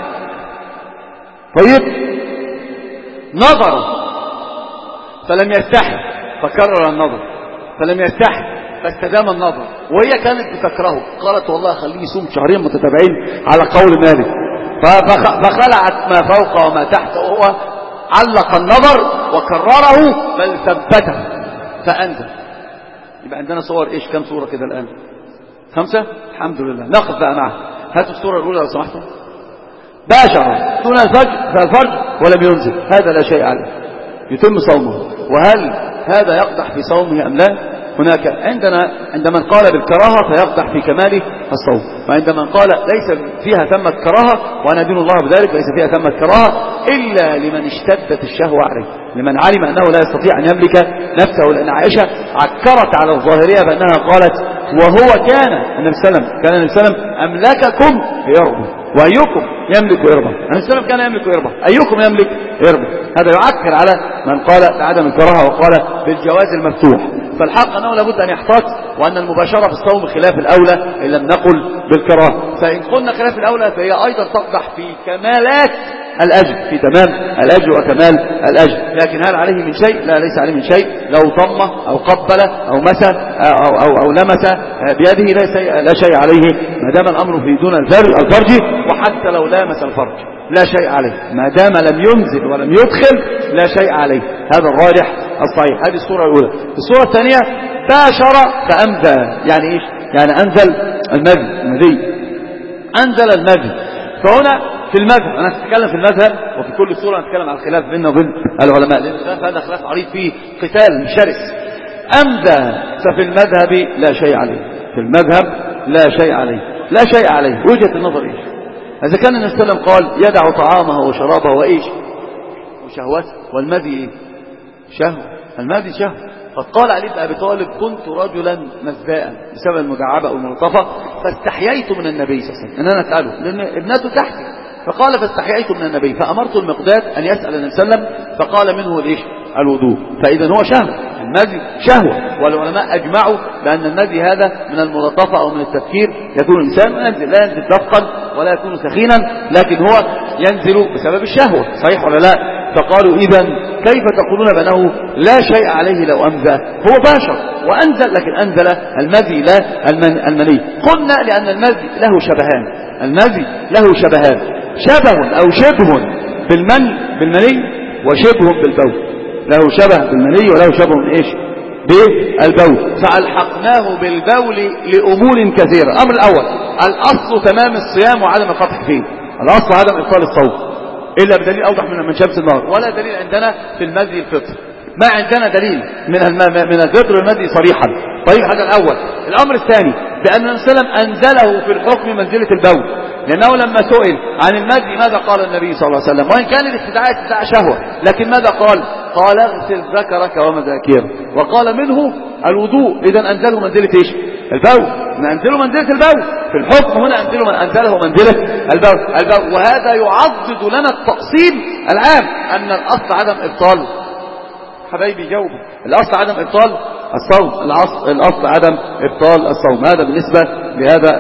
طيب نظر فلم يستحي فكرر النظر، فلم يستحي فاستدام النظر، وهي كانت بتكرهه، قالت والله خليه يصوم شهرين متتابعين على قول مالك. فخلعت ما فوق وما تحت، وهو علق النظر وكرره بل ثبته فأنزل. يبقى عندنا صور ايش؟ كم صورة كده الآن؟ 5. الحمد لله. نقف بقى معها. هاتوا الصورة الأولى لو سمحتم. باشر دون الفرج ولم ينزل، هذا لا شيء عليه، يتم صومه. وهل هذا يقدح في صومه أم لا؟ هناك عند من قال بالكراهة فيقدح في كماله الصوم، وعند من قال ليس فيها ثمة كراهة، وأنا دين الله بذلك، ليس فيها ثمة كراهة إلا لمن اشتدت الشهوة عليه، لمن علم أنه لا يستطيع أن يملك نفسه. لأن عائشة عكرت على الظاهرية بأنها قالت وهو كان النبي صلى الله عليه وسلم أملككم إربه، وأيكم يملك إربه. النبي صلى الله عليه وسلم كان يملك إربه، أيكم يملك إربه. هذا يعكر على من قال بعدم الكراهة وقال بالجواز المفتوح. فالحق أنه لابد أن يحتاط، وأن المباشرة في الصوم خلاف الأولى إن لم نقل بالكراهة. فإن قلنا خلاف الأولى فهي أيضا تقدح في كمالات الأجر، في تمام الأجر وكمال الأجر. لكن هل عليه من شيء؟ لا، ليس عليه من شيء. لو ضم أو قبل أو مس أو لمس بيده لا شيء عليه، ما دام الأمر في دون الفرج. وحتى لو لامس الفرج لا شيء عليه، ما دام لم ينزل ولم يدخل لا شيء عليه. هذا الراجح الصحيح. هذه الصورة الأولى. الصورة الثانية باشر فأمذى. يعني إيش؟ يعني أنزل المذي، أنزل المذي. فهنا في المذهب، أنا أتكلم في المذهب، وفي كل صورة نتكلم عن الخلاف بيننا وبين العلماء، لأن الخلاف هذا خلاف عريض فيه قتال شرس. أمذى ففي المذهب لا شيء عليه، في المذهب لا شيء عليه، لا شيء عليه. وجهة النظر إيش؟ إذا كان النبي صلى الله عليه وسلم قال يدع طعامه وشرابه وإيش وشهوته، والمذي إيه؟ شهوة، المذي شهوة. فقال علي بن أبي طالب كنت رجلا مذاء بسبب المداعبة أو الملطفة، فاستحييت من النبي صلى الله عليه وسلم أن أنا أسأله، لأن ابنته تحتي. فقال فاستحييت من النبي فأمرت المقداد أن يسأل النبي صلى الله عليه وسلم، فقال منه الإيش؟ الوضوء. فإذا هو شهوة، المذي شهوة. والعلماء أجمعوا بأن المذي هذا من الملطفة أو من التفكير. يكون الإنسان لا ينزل دفقا ولا يكون سخينا، لكن هو ينزل بسبب الشهوة. صحيح ولا لا؟ فقالوا إذن كيف تقولون بأنه لا شيء عليه لو أمذى؟ هو باشر وأنزل، لكن أنزل المذي لا المني. قلنا لأن المذي له شبهان، المذي له شبهان، شبه أو شبه بالمني وشبه بالبول. له شبه بالمني وله شبه من إيش؟ بالبول. فألحقناه بالبول لأمور كثيرة. الأمر الأول الأصل تمام الصيام وعدم الفتح فيه، الأصل عدم إبطال الصوم إلا بدليل أوضح من شمس النهار، ولا دليل عندنا في المذي الفطر، ما عندنا دليل من الفطر المذي صريحا. طيب هذا الأول. الأمر الثاني بأن النبي صلى الله عليه وسلم أنزله في الحكم منزلة البول، لأنه لما سئل عن المذي ماذا قال النبي صلى الله عليه وسلم؟ وإن كان الاستدعاء شهوة، لكن ماذا قال؟ قال اغسل ذكرك ومذاكيره، وقال منه الوضوء. إذا أنزله منزلة إيش؟ البول. ننزله منزلة البول في الحكم، هنا أنزله منزلة البول. وهذا يعضد لنا التأصيل العام أن الأصل عدم إبطال، حبايبي جاوبوا، الأصل عدم إبطال الصوم، الأصل عدم إبطال الصوم. هذا بالنسبة لهذا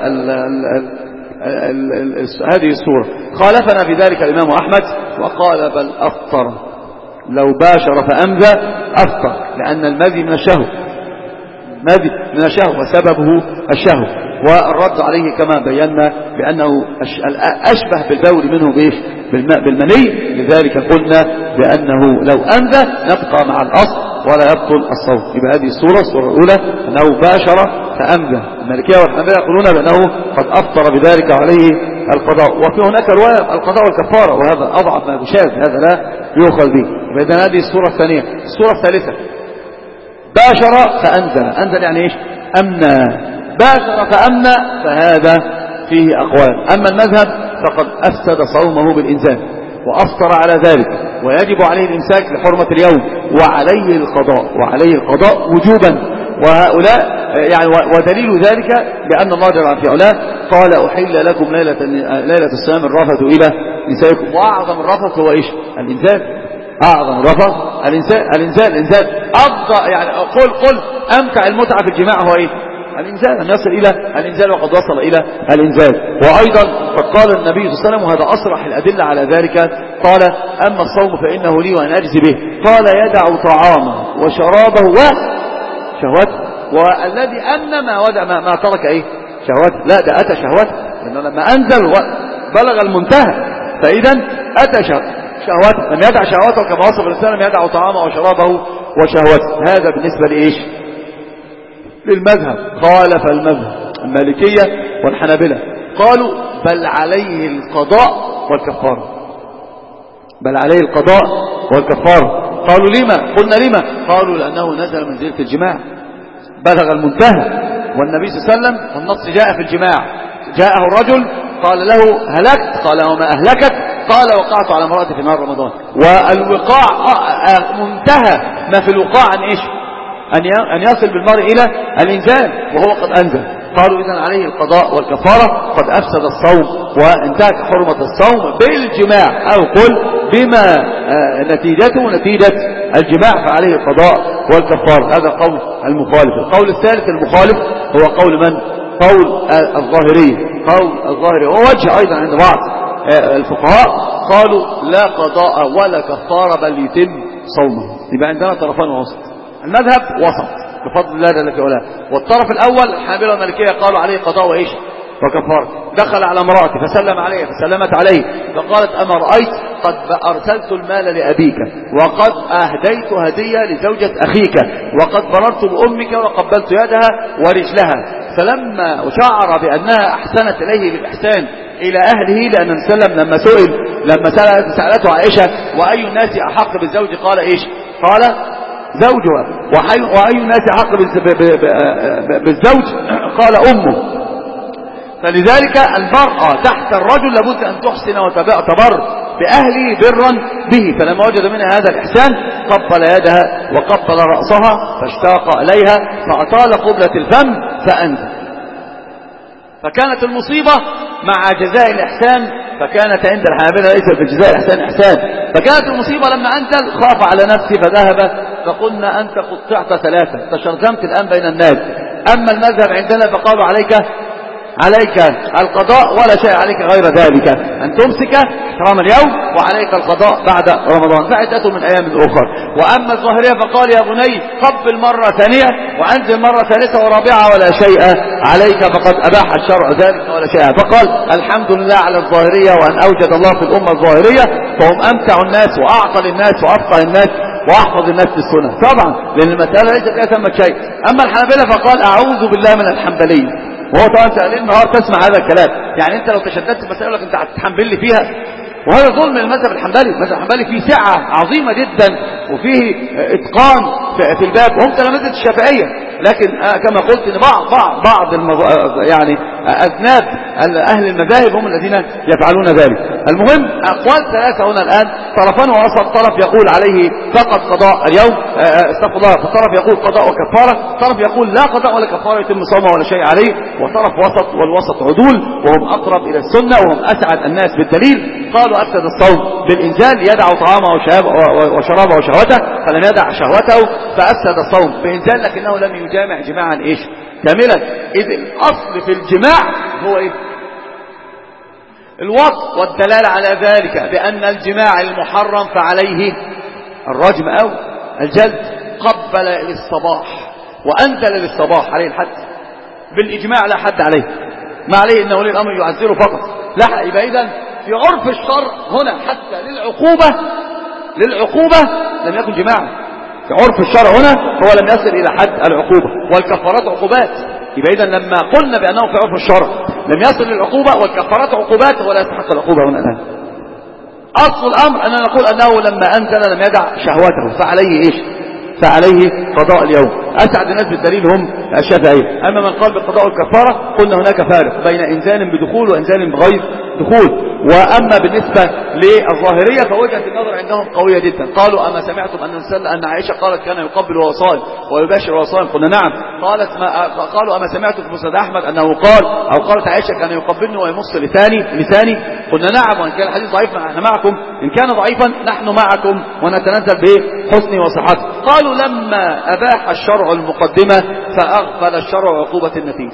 هذه الصورة. خالفنا في ذلك الإمام أحمد وقال بل أفطر، لو باشر فأمذى أفطر، لأن المذي من الشهوة، المذي من الشهوة وسببه الشهوة. والرد عليه كما بينا بأنه أشبه بالبول منه بإيش؟ بالمني. لذلك قلنا بأنه لو أنذى نبقى مع الأصل ولا يبطل الصوم. يبقى هذه الصورة الأولى أنه باشر فأنذى. المالكية والحنابلة يقولون بأنه قد أفطر بذلك عليه القضاء. وفي هناك رواية القضاء والكفارة، وهذا أضعف ما بشاذ، هذا لا يؤخذ به. إذن هذه الصورة الثانية. الصورة الثالثة باشر أنزل يعني إيش؟ أمنى. باشر فأمنى، فهذا فيه أقوال. أما المذهب فقد أفسد صومه بالإنزال وأفطر على ذلك، ويجب عليه الإمساك لحرمة اليوم، وعليه القضاء وجوبا. وهؤلاء يعني ودليل ذلك بأن الله جل في علاه قال أحل لكم ليلة الصيام الرفث إلى نسائكم. وأعظم الرفث هو إيش؟ الإنزال. أعظم الرفث الإنزال أفضل. يعني قل أمتع المتعة في الجماع هو إيه؟ الإنزال، أن يصل إلى الإنزال، وقد وصل إلى الإنزال. وأيضا قد قال النبي صلى الله عليه وسلم، وهذا أصرح الأدلة على ذلك، قال أما الصوم فإنه لي وأنا أجزي به. قال يدع طعامه وشرابه وشهوته. والذي أن ما ترك إيه؟ شهوته. لا، ده أتى شهوته، لأنه لما أنزل بلغ المنتهى، فإذا أتى شهوته. لم يدع شهوته كما وصف الإنسان، لم يدع طعامه وشرابه وشهوته. هذا بالنسبة لإيش؟ للمذهب. خالف المذهب المالكية والحنابلة، قالوا بل عليه القضاء والكفارة. بل عليه القضاء والكفارة. قالوا لما؟ قلنا لما؟ قالوا لأنه نزل منزلة الجماع، بلغ المنتهى. والنبي صلى الله عليه وسلم النص جاء في الجماع، جاءه الرجل قال له هلكت، قال وما أهلكت؟ قال وقعت على امرأتي في نهار رمضان. والوقاع منتهى ما في الوقاع عن إيش؟ أن يصل بالمرء إلى الإنزال، وهو قد أنزل. قالوا إذن عليه القضاء والكفارة، قد أفسد الصوم وانتهك حرمة الصوم بالجماع، أو قل بما نتيجته نتيجة الجماع، فعليه القضاء والكفارة. هذا قول المخالف. القول الثالث المخالف هو قول من؟ قول الظاهرية. قول الظاهرية ووجه أيضا عند بعض الفقهاء، قالوا لا قضاء ولا كفارة بل يتم صومه. يبقى عندنا طرفان ووسط. المذهب وسط بفضل الله جل في علاه. والطرف الأول الحنابلة والمالكية قالوا عليه قضاء وإيش؟ وكفارة. دخل على امرأته فسلم عليها فسلمت عليه، فقالت أما رأيت قد أرسلت المال لأبيك، وقد أهديت هدية لزوجة أخيك، وقد بررت بأمك وقبلت يدها ورجلها. فلما شعر بأنها أحسنت إليه بالإحسان إلى أهله، لأن السلم لما سألته عائشة وأي الناس أحق بالزوج، قال إيش؟ قال زوجها. وأي الناس أحق بالزوج؟ قال أمه. فلذلك المرأة تحت الرجل لابد أن تحسن وتبر بأهله برا به. فلما وجد منها هذا الإحسان قبل يدها وقبل رأسها فاشتاق إليها فأطال قبلة الفم فأنزل. فكانت المصيبة مع جزاء الإحسان، فكانت عند الحنابلة ليس في جزاء الإحسان إحسان. فكانت المصيبة لما أنزل خاف على نفسه فذهب، فقلنا أنت قطعت ثلاثة، تشرذمت الآن بين الناس. أما المذهب عندنا فقالوا عليك القضاء ولا شيء عليك غير ذلك، أن تمسك احترام اليوم، وعليك القضاء بعد رمضان فعدته من أيام أخرى. وأما الظاهرية فقال يا بني قبل مرة ثانية وأنزل مرة ثالثة ورابعة ولا شيء عليك، فقد أباح الشرع ذلك ولا شيء. فقال الحمد لله على الظاهرية، وأن أوجد الله في الأمة الظاهرية، فهم أمتع الناس وأعقل الناس وأفقه الناس وأحفظ الناس للسنة. طبعا لأن المسألة ليست فيها ثمة شيء. أما الحنابلة فقال أعوذ بالله من الحنبلية. وهو طبعا سألين النهار تسمع هذا الكلام، يعني انت لو تشددت مسألة لك انت هتحنبل لي فيها، وهذا ظلم المذهب الحنبلي. المذهب الحنبلي فيه سعة عظيمة جدا وفيه اتقان في الباب، وهم تلامذة الشافعية. لكن كما قلت ان بعض يعني اذناب اهل المذاهب هم الذين يفعلون ذلك. المهم اقوال ثلاثة هنا الان، طرفان ووسط. طرف يقول عليه فقط قضاء اليوم، استغفر الله، فطرف يقول قضاء وكفارة، طرف يقول لا قضاء ولا كفارة يتم صومه ولا شيء عليه، وطرف وسط، والوسط عدول وهم اقرب الى السنة وهم اسعد الناس بالدليل. قالوا افسد الصوم بالانزال، يدع طعامه وشرابه وشهوته، فلم يدع شهوته فافسد الصوم بانزال، لكنه لم يجامع جماعا ايش؟ كاملا. اذ الاصل في الجماع هو ايه؟ الوطء. والدلالة على ذلك بأن الجماع المحرم فعليه الرجم أو الجلد. قبل للصباح وأنزل للصباح عليه الحد بالإجماع، لا حد عليه، ما عليه إنه ولي الأمر يعزره فقط. لا، يبقى إذن في عرف الشرع هنا حتى للعقوبة لم يكن جماعا. في عرف الشرع هنا هو لم يصل إلى حد العقوبة، والكفارات عقوبات. يبقى إذن لما قلنا بأنه في عرف الشرع لم يصل للعقوبة والكفارات عقوبات، ولا يستحق العقوبة هنا الآن. أصل الأمر أننا نقول أنه لما أنزل لم يدع شهوته فعليه إيش؟ فعليه قضاء اليوم. أسعد الناس بالدليل هم الشافعية. أما من قال بالقضاء والكفارة قلنا هناك فارق بين إنزال بدخول وإنزال بغير دخول. وأما بالنسبة للظاهرية فوجهة النظر عندهم قوية جدا. قالوا أما سمعتم أن عائشة قالت كان يقبل وهو صائم ويباشر وهو صائم؟ قلنا نعم. قالوا أما سمعتم في مسند أحمد أنه قال أو قالت عائشة كان يقبلني ويمص لساني؟ قلنا نعم. وإن كان الحديث ضعيف نحن معكم، إن كان ضعيفا نحن معكم ونتنزل بحسن وصحته. قالوا لما أباح الشرع المقدمة فأغفل الشرع عقوبة النتيجة،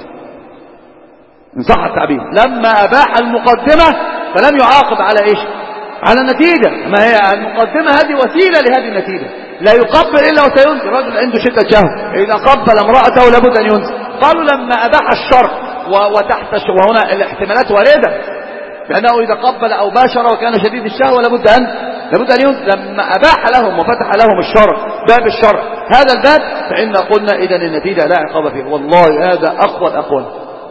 إن صح التعبير. لما أباح المقدمة فلم يعاقب على إيش؟ على النتيجة. ما هي المقدمة هذه وسيلة لهذه النتيجة. لا يقبل إلا وسينزل. رجل عنده شدة شهوة إذا قبل امرأته لابد أن ينزل. قالوا لما أباح الشرع وتحت وهنا الاحتمالات واردة بأنه إذا قبل أو باشر وكان شديد الشهوة لابد أن ينزل. لما أباح لهم وفتح لهم الشرع باب الشرع هذا الباب فإن قلنا إذن النتيجة لا عقاب فيه. والله هذا أقوى الأقوال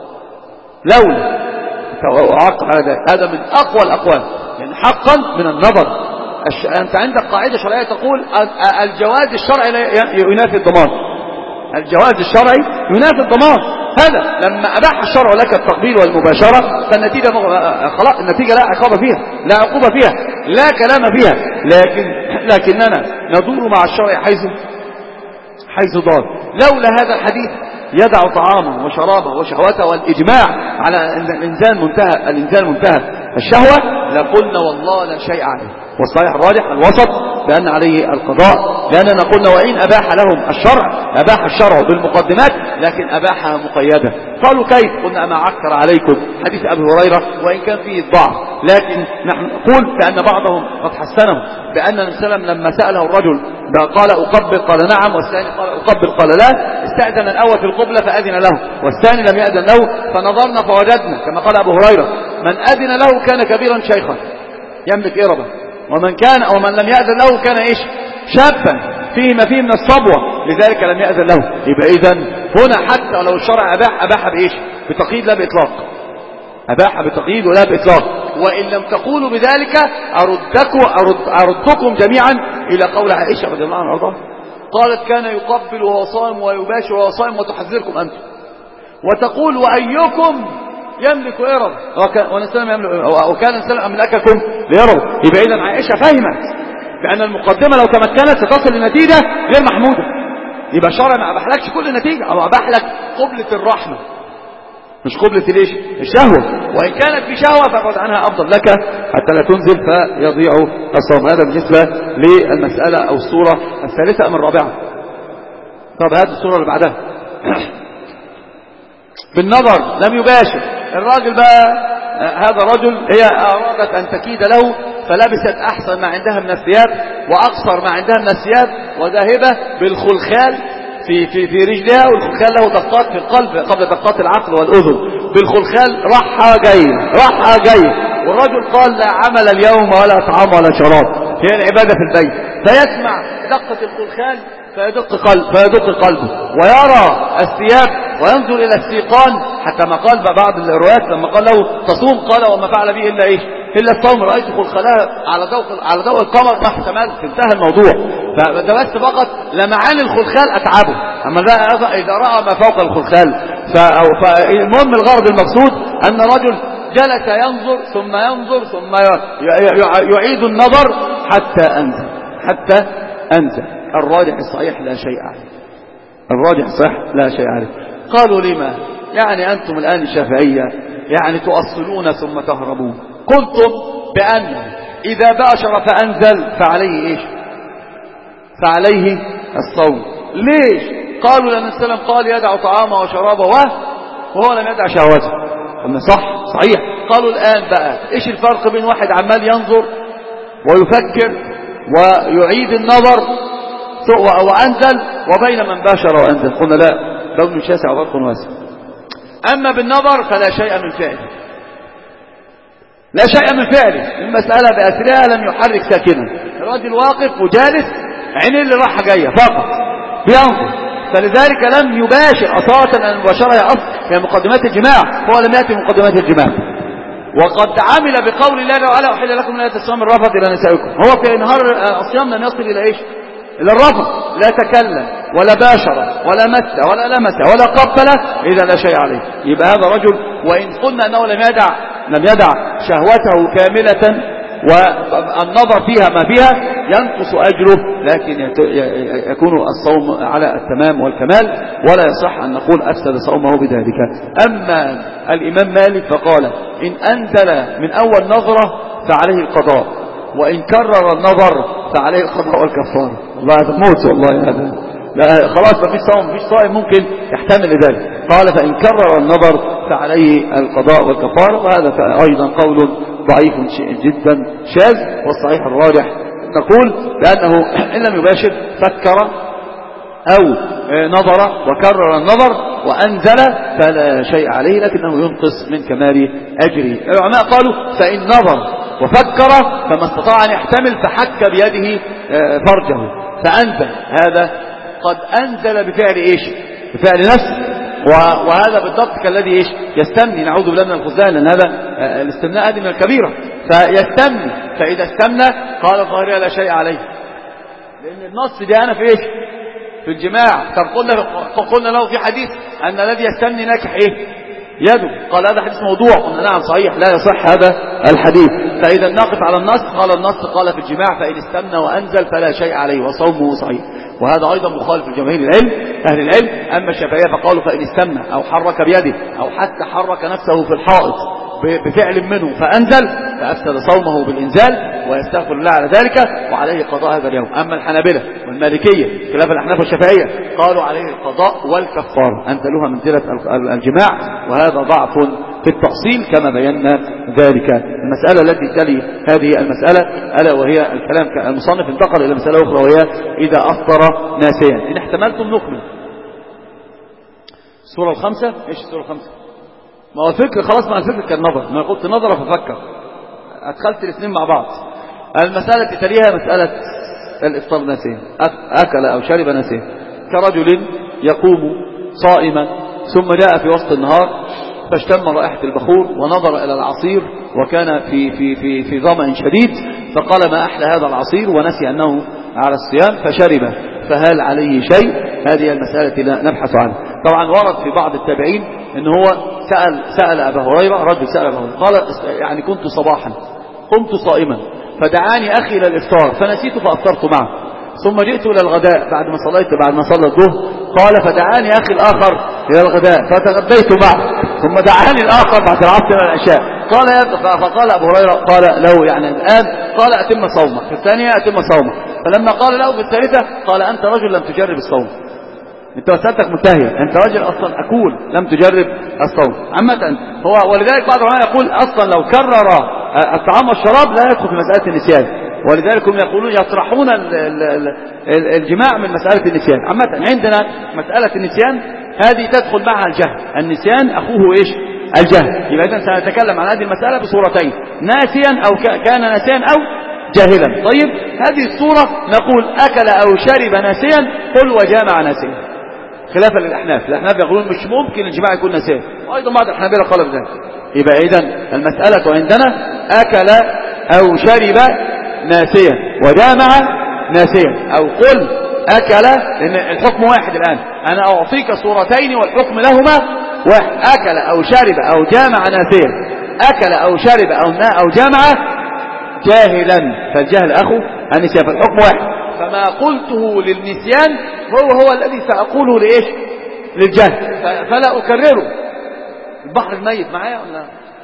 لولا وعقب على ذلك. هذا من أقوى الأقوال يعني حقا من النظر. أنت عندك قاعدة شرعية تقول الجواز الشرعي ينافي الضمان. الجواز الشرعي ينافي الضمان. هذا لما أباح الشرع لك التقبيل والمباشرة فالنتيجة خلاص، النتيجة لا عقاب فيها لا عقوبة فيها لا كلام فيها. لكننا ندور مع الشرع حيث دار. لولا هذا الحديث يدع طعامه وشرابه وشهوته والإجماع على الإنسان منتهى الشهوة لقلنا والله لا شيء عليه. والصحيح الراجح الوسط بأن عليه القضاء، لأننا قلنا وإن أباح لهم أباح الشرع بالمقدمات لكن أباحها مقيدة. قالوا كيف؟ قلنا أما عكر عليكم حديث أبي هريرة وإن كان فيه الضعف، لكن نحن نقول بأن بعضهم قد حسنه بأن النبي صلى الله عليه وسلم لما سأله الرجل قال أقبل قال نعم، والثاني قال أقبل قال لا، استأذن الأول في القبلة فأذن له والثاني لم يأذن له، فنظرنا فوجدنا كما قال أبو هريرة من أذن له كان كبيرا شيخا يملك إربا، ومن لم يأذن له كان إيش؟ شابا فيه ما فيه من الصبوة، لذلك لم يأذن له. يبقى إذن هنا حتى لو الشرع أباح بإيش؟ بتقييد لا بإطلاق. أباح بتقييد ولا بإطلاق. وإن لم تقولوا بذلك أردكم جميعا إلى قول عائشة رضي الله عنها وارضاها قالت كان يقبل وهو صائم ويباشر وهو صائم وتحذركم أنتم، وتقول وأيكم يملك إرب وكان السلام أملككم لإرب. يبقى إذن عائشة فهمت بأن المقدمة لو تمكنت ستصل لنتيجة غير محمودة. يبقى الشرع ما أباحلكش كل نتيجة، أو أباح لك قبلة الرحمة مش قبلة ليش؟ الشهوة، وإن كانت في شهوة فابعد عنها أفضل لك حتى لا تنزل فيضيع الصوم. هذا بالنسبة للمسألة أو الصورة الثالثة من الرابعة. طب هذه الصورة اللي بعدها بالنظر لم يباشر الراجل بقى. هذا رجل هي أرادت أن تكيد له فلبست أحسن ما عندها من الثياب وأقصر ما عندها من الثياب وذاهبة بالخلخال في رجلها، والخلخال له دقات في القلب قبل دقات العقل والأذن. بالخلخال راحة جاي والرجل قال لا عمل اليوم ولا طعام ولا شراب، هي العبادة في البيت. فيسمع دقة الخلخال فيدق قلبه ويرى الثياب وينظر إلى السيقان، حتى ما قال بعض الروايات لما قال له تصوم قال وما فعل به إلا الصوم، رأيت خلخلها على ضوء القمر ما احتملت، انتهى الموضوع. فده بس فقط لمعان الخلخال أتعبه، أما إذا رأى ما فوق الخلخال. فالمهم الغرض المقصود أن رجل جلس ينظر ثم يعيد النظر حتى أنزل. الراجح الصحيح لا شيء عليه. قالوا لما؟ يعني أنتم الآن الشافعية يعني تؤصلون ثم تهربون. قلتم بأن إذا باشر فأنزل فعليه إيش؟ فعليه الصوم. ليش؟ قالوا لأن السلام قال يدع طعامه وشرابه وهو لم يدع شهوته. قلنا صحيح. قالوا الآن بقى إيش الفرق بين واحد عمال ينظر ويفكر ويعيد النظر وأنزل وبين من باشر وأنزل؟ قلنا لا، لون شاسع وفرق واسع. أما بالنظر فلا شيء من فعله، المسألة بأسرها لم يحرك ساكنا، الراجل واقف وجالس عينيه اللي راحة جاية فقط بينظر، فلذلك لم يباشر أصالة. أن المباشرة هي أصل هي مقدمات الجماع، هو لم يأتي مقدمات الجماع. وقد عمل بقول الله تعالى أحل لكم ليلة الصيام الرفث إلى نسائكم، هو في نهار الصيام لم يصل إلى إيش؟ إذا رفض لا تكلم ولا باشر ولا مس ولا لمس ولا قبل إذا لا شيء عليه، يبقى هذا رجل وإن قلنا أنه لم يدع شهوته كاملة والنظر فيها ما فيها ينقص أجره، لكن يكون الصوم على التمام والكمال، ولا يصح أن نقول أفسد صومه بذلك. أما الإمام مالك فقال إن أنزل من أول نظرة فعليه القضاء، وإن كرر النظر فعليه القضاء والكفارة. والله هذا موت، والله هذا لا خلاص ما فيش صوم، ما فيش صائم ممكن يحتمل ذلك. قال فإن كرر النظر فعليه القضاء والكفارة، وهذا أيضا قول ضعيف جدا شاذ، والصحيح الراجح نقول بأنه إن لم يباشر فكر أو نظر وكرر النظر وأنزل فلا شيء عليه، لكنه ينقص من كمال أجره. العلماء قالوا فإن نظر وفكر فما استطاع أن يحتمل فحك بيده فرجه فأنزل، هذا قد أنزل بفعل إيش؟ بفعل نفس، وهذا بالضبط كالذي إيش؟ يستمني، نعوذ بالله من الخزان، لأن هذا الاستمناء هذه من الكبيرة، فيستمني، فإذا استمنى قال الظاهرية لا شيء عليه، لأن النص جاءنا في إيش؟ في الجماع. قلنا له في حديث أن الذي يستمني ناكح إيه؟ يده، قال هذا حديث موضوع، قلنا نعم صحيح لا يصح هذا الحديث. فإذا نقف على النص، قال النص قال في الجماع فإن استمنى وأنزل فلا شيء عليه وصومه صحيح، وهذا أيضا مخالف لجماهير أهل العلم. أما الشافعية فقالوا فإن استمنى أو حرك بيده أو حتى حرك نفسه في الحائط بفعل منه فأنزل فأفسد صومه بالإنزال ويستغفر الله على ذلك وعليه قضاء هذا اليوم. أما الحنابلة والمالكية خلاف الأحناف والشافعية قالوا عليه القضاء والكفارة، أنزلوها منزلة الجماع، وهذا ضعف في التأصيل كما بينا ذلك. المسألة التي تلي هذه المسألة ألا وهي الكلام المصنف انتقل إلى مسألة أخرى، وهي إذا أفطر ناسيا. إن احتملتم نكمل السورة الخمسة. إيش السورة الخمسة؟ ما هو الفكر خلاص، مع الفكر كان نظر، ما قلت نظر ففكر، أدخلت الاثنين مع بعض. المسألة التي تليها مسألة الإفطار ناسيا، أكل أو شرب ناسيا، كرجل يقوم صائما ثم جاء في وسط النهار فاشتم رائحة البخور ونظر إلى العصير وكان في ظمأ شديد، فقال ما أحلى هذا العصير، ونسي أنه على الصيام فشربه، فهل عليه شيء؟ هذه المسألة التي نبحث عنها. طبعا ورد في بعض التابعين ان هو سأل أبا هريرة، رجل سأل أبا هريرة قال يعني كنت صباحا قمت صائما فدعاني أخي إلى الإفطار فنسيت فأفطرت معه، ثم جئت إلى الغداء بعد ما صلى الظهر، قال فدعاني أخي الآخر إلى الغداء فتغديت معه، ثم دعاني الآخر بعد العصر إلى العشاء، فقال أبو هريرة قال له يعني الآن، قال أتم صومك، في الثانية أتم صومك، فلما قال له في الثالثة قال أنت رجل لم تجرب الصوم، انت مسألتك منتهية، انت راجل اصلا اكول لم تجرب الصوم. عامة هو ولذلك بعض العلماء يقول اصلا لو كرر الطعام والشراب لا يدخل في مسألة النسيان، ولذلك هم يقولون يطرحون الجماع من مسألة النسيان. عامة عندنا مسألة النسيان هذه تدخل معها الجهل، النسيان اخوه ايش؟ الجهل. يبقى اذا سنتكلم عن هذه المسألة بصورتين، ناسيا او كان ناسيا او جاهلا. طيب هذه الصورة نقول اكل او شرب ناسيا قل وجامع ناسيا، خلافا للأحناف. الأحناف يقولون مش ممكن الجماع يكون ناسيا، وأيضا بعض الحنابلة قالوا بذلك. يبقى إذن المسألة عندنا أكل أو شرب ناسيا وجامع ناسيا، أو قل أكل، لأن الحكم واحد الآن، أنا أعطيك صورتين والحكم لهما واحد، أكل أو شرب أو جامع ناسيا، أكل أو شرب أو جامع جاهلا، فالجهل أخو النسيان، فالحكم واحد. فما قلته للنسيان هو الذي سأقوله لإيش؟ للجهل، فلا أكرره. البحر الميت معايا ولا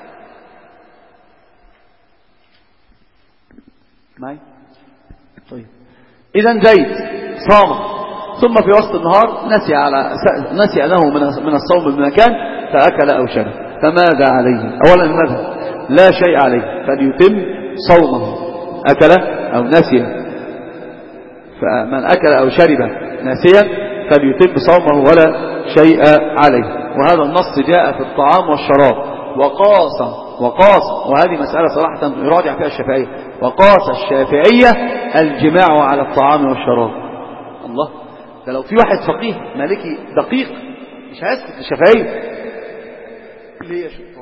معايا؟ طيب إذن زيد صام ثم في وسط النهار نسي أنه من الصوم بمكان فأكل أو شرب، فماذا عليه؟ أولا المذهب لا شيء عليه، فليتم صومه، أكل أو نسي، فمن أكل أو شرب ناسيا فليتم صومه ولا شيء عليه. وهذا النص جاء في الطعام والشراب، وقاس وهذه مسألة صراحة يراجع فيها الشافعية، وقاس الشافعية الجماع على الطعام والشراب. الله، ده لو في واحد فقيه مالكي دقيق مش هيسكت الشافعية. ليه يا شيخ؟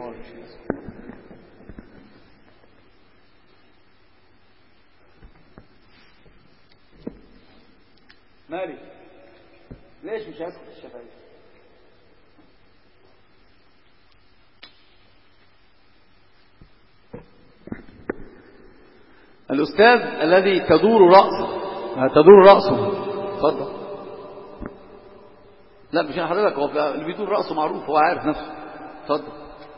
مالي ليش مش هسكت الشفايف؟ الأستاذ الذي تدور رأسه اتفضل. لا مش حضرتك، هو اللي بيدور رأسه معروف، هو عارف نفسه. اتفضل.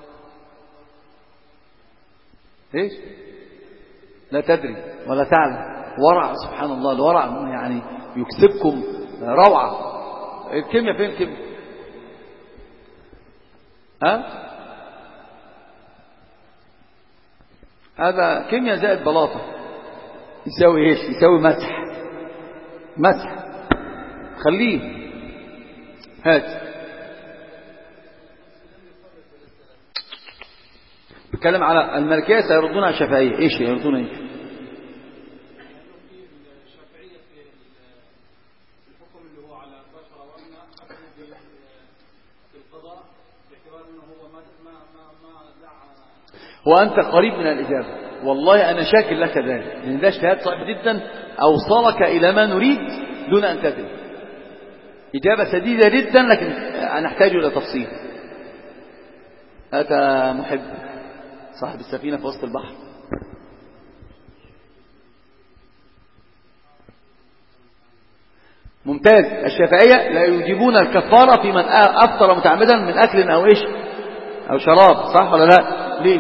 ايش؟ لا تدري ولا تعلم. ورع، سبحان الله، الورع يعني يكسبكم روعة. الكيمياء فين الكيمياء؟ ها؟ هذا كيمياء زائد بلاطة يساوي ايش؟ يساوي مسح. خليه هات. بتكلم على الملكية سيردون على الشافعية. ايش يردون؟ ايش؟ وأنت قريب من الإجابة، والله أنا شاكر لك ذلك، لأن ده اجتهاد صعب جدا أوصلك إلى ما نريد دون أن تدري. إجابة سديدة جدا، لكن نحتاج إلى تفصيل. أتى محب صاحب السفينة في وسط البحر. ممتاز. الشافعية لا يجيبون الكفارة في من أفطر متعمدا من أكل أو إيش أو شراب، صح ولا لا؟ ليش؟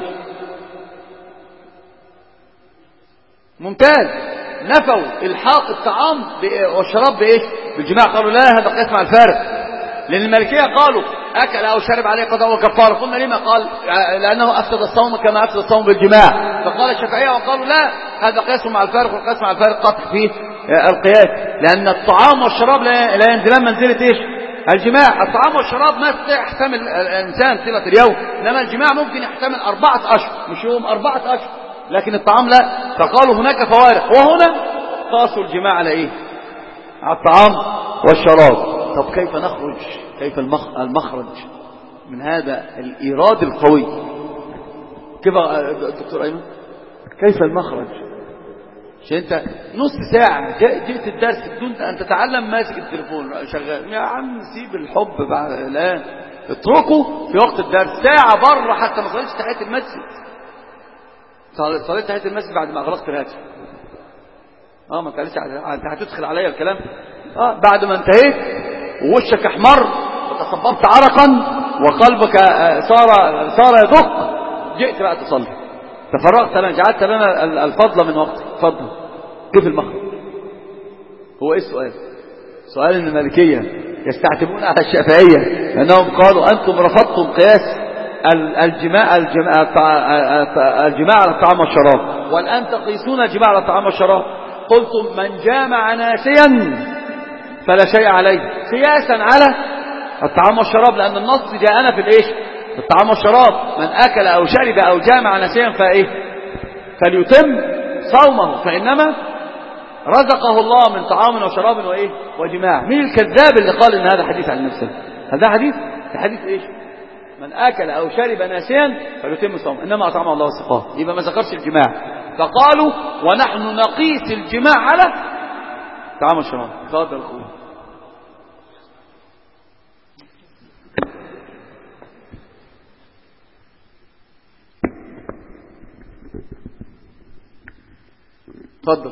ممتاز. نفوا الحاق الطعام والشراب بإيش؟ بالجماع. قالوا لا، هذا قياس مع الفارق. لأن المالكية قالوا أكل أو شرب عليه قضاء وكفارة. قلنا لما؟ قال لأنه أفسد الصوم كما أفسد الصوم بالجماع. فقال الشافعية وقالوا لا، هذا قياس مع الفارق، والقياس مع الفارق قطع فيه القياس، لأن الطعام والشراب لا ينزلان منزلة إيش؟ الجماع. الطعام والشراب ما يحتمل الإنسان طيلة اليوم، إنما الجماع ممكن يحتمل 4 أشهر، مش يوم، 4 أشهر، لكن الطعام لا. فقالوا هناك فوارق، وهنا قاسوا الجماع على إيه؟ على الطعام والشراب. طب كيف نخرج؟ كيف المخرج من هذا الإيراد القوي؟ كيف الدكتور أيمن؟ كيف المخرج؟ عشان انت نص ساعة جئت الدرس بدون ان تتعلم ماسك التليفون شغال. يا عم سيب الحب بعد الآن، اتركه في وقت الدرس. ساعة بره حتى ما صليتش تحية المسجد. صليت تحية المسجد بعد ما أغلقت الهاتف. ما انت لسه انت هتدخل عليا الكلام. بعد ما انتهيت ووشك احمر وتصببت عرقا وقلبك صار يدق، جئت بقى تصلي. تفرغت لنا، جعلت لنا الفضل من وقتك. اتفضل. كيف المخرج؟ هو ايه السؤال؟ سؤال ان المالكية يستعتبون على الشافعية لأنهم قالوا أنتم رفضتم قياس الجماع على الطعام والشراب، والآن تقيسون الجماع على الطعام والشراب. قلتم من جامع ناسيا فلا شيء عليه، قياسا على الطعام والشراب، لأن النص جاءنا في الإيش؟ في الطعام والشراب. من أكل أو شرب أو جامع ناسيا فإيه؟ فليتم صومه، فإنما رزقه الله من طعام وشراب وإيه؟ وجماع. مين الكذاب اللي قال إن هذا حديث عن نفسه؟ هذا حديث؟ حديث إيش؟ من أكل أو شرب ناسيا فليتم صومه، إنما أطعمه الله وسقاه. يبقى ما ذكرش الجماع. فقالوا ونحن نقيس الجماع على طعام والشراب. تفضل أخوي. تفضل.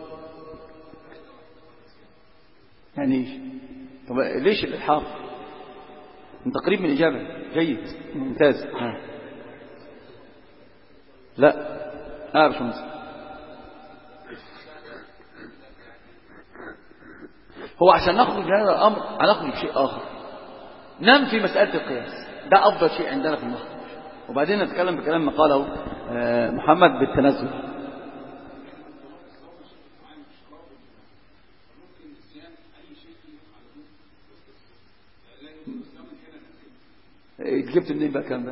يعني ايش؟ طب ليش الإلحاق؟ انت قريب من الإجابة. جيد، ممتاز. لا باشمهندس، هو عشان نخرج من هذا الأمر هنخرج بشيء آخر، ننفي مسألة القياس. ده أفضل شيء عندنا في المخرج، وبعدين نتكلم بكلام ما قاله محمد بالتنزل. جبت منين بقى الكلام ده؟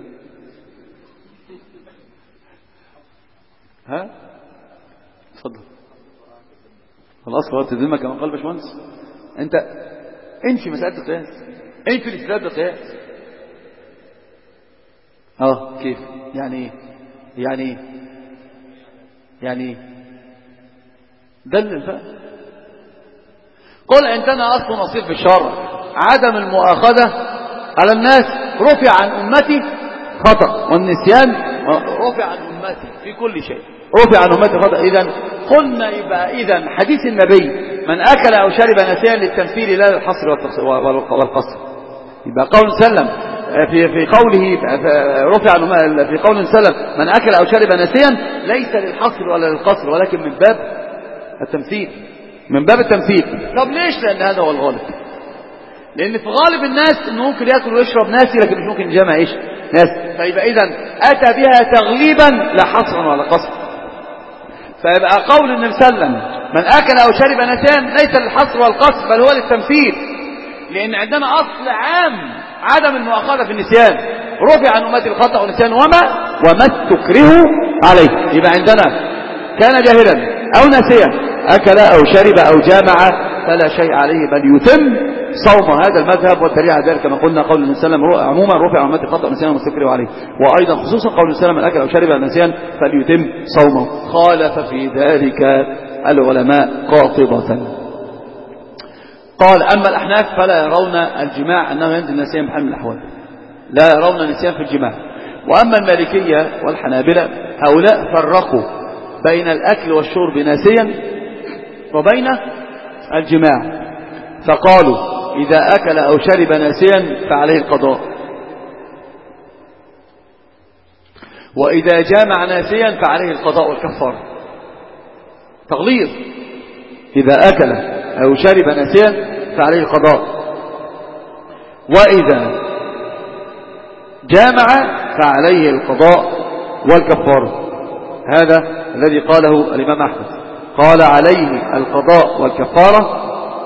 اتفضل. خلاص خلاص تدمك كما قال باشمهندس. انت انفي مسألة القياس، انفي الاستدلال بالقياس. كيف؟ يعني ايه؟ يعني ايه؟ دلل بقى. قل عندنا أصل نصيب في الشرع عدم المؤاخذة على الناس، رفع عن أمتي خطأ والنسيان، رفع عن أمتي في كل شيء، رفع عن أمتي خطأ. إذن قلنا يبقى إذن حديث النبي من أكل أو شرب نسيا للتمثيل لا للحصر والقصر. يبقى قول سلم في قوله رفع في قول سلم من أكل أو شرب نسيا ليس للحصر ولا للقصر، ولكن من باب التمثيل، من باب التمثيل. طب ليش؟ لأن هذا هو الغالب، لأن في غالب الناس إنه ممكن يأكل ويشرب ناسي لكن مش ممكن يجمع إيش ناسي. فيبقى إذن أتى بها تغليبا لا حصرا ولا قصرا. فيبقى قول النبي صلى الله عليه وسلم من أكل أو شرب نسيا ليس للحصر والقصر بل هو للتمثيل، لأن عندنا أصل عام عدم المؤاخذة في النسيان، رفع عن أمتي الخطأ والنسيان وما استكرهوا عليه. يبقى عندنا كان جاهلا أو نسيا أكل أو شرب أو جامع فلا شيء عليه بل يتم صوم. هذا المذهب والدليل على ذلك كما قلنا قول النبي صلى الله عليه وسلم عموما رفع عن أمتي الخطأ والنسيان وما استكرهوا عليه، وأيضا خصوصا قول النبي صلى الله عليه وسلم من أكل أو شرب نسيا فليتم صومه. خالف في ذلك العلماء قاطبة. قال أما الأحناف فلا يرون الجماع أنه ينزل نسيا بحال من الأحوال، لا يرون نسيا في الجماع. وأما المالكية والحنابلة هؤلاء فرقوا بين الأكل والشرب ناسيا وبين الجماع، فقالوا إذا أكل أو شرب ناسيا فعليه القضاء، وإذا جامع ناسيا فعليه القضاء والكفارة. تغليظ، إذا أكل أو شرب ناسيا فعليه القضاء، وإذا جامع فعليه القضاء والكفارة. هذا الذي قاله الإمام أحمد، قال عليه القضاء والكفارة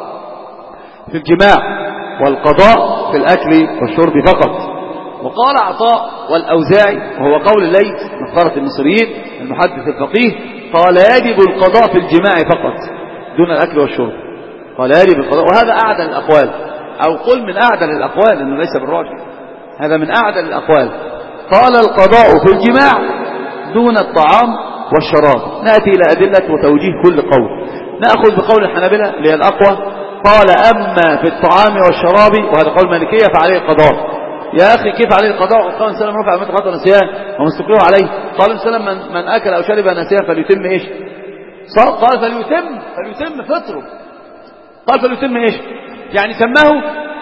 في الجماع والقضاء في الأكل والشرب فقط. وقال عطاء والأوزاعي وهو قول الليث نقارة المصريين المحدث الفقيه، قال يجب القضاء في الجماع فقط دون الأكل والشرب، قال يجب القضاء. وهذا أعدل الأقوال، أو قل من أعدل الأقوال إنه ليس بالراجح، هذا من أعدل الأقوال. قال القضاء في الجماع دون الطعام والشراب. نأتي إلى أدلة وتوجيه كل قول. نأخذ بقول الحنابلة اللي هي الأقوى، قال أما في الطعام والشراب وهذا قول مالكية فعليه القضاء. يا أخي كيف عليه القضاء؟ وقال سلم رفع أمة خطأ نسيان وما استكرهوا عليه. قال سلم من أكل أو شرب نسيان فليتم إيش؟ قال فليتم فطره. قال فليتم إيش؟ يعني سماه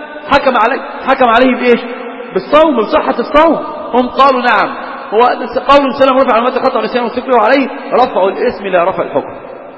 حكم عليه بإيش؟ بالصوم، بصحة الصوم. هم قالوا نعم، هو قول سلم رفع أمة خطأ نسيان وما استكرهوا عليه رفعوا الاسم لا رفع الحكم.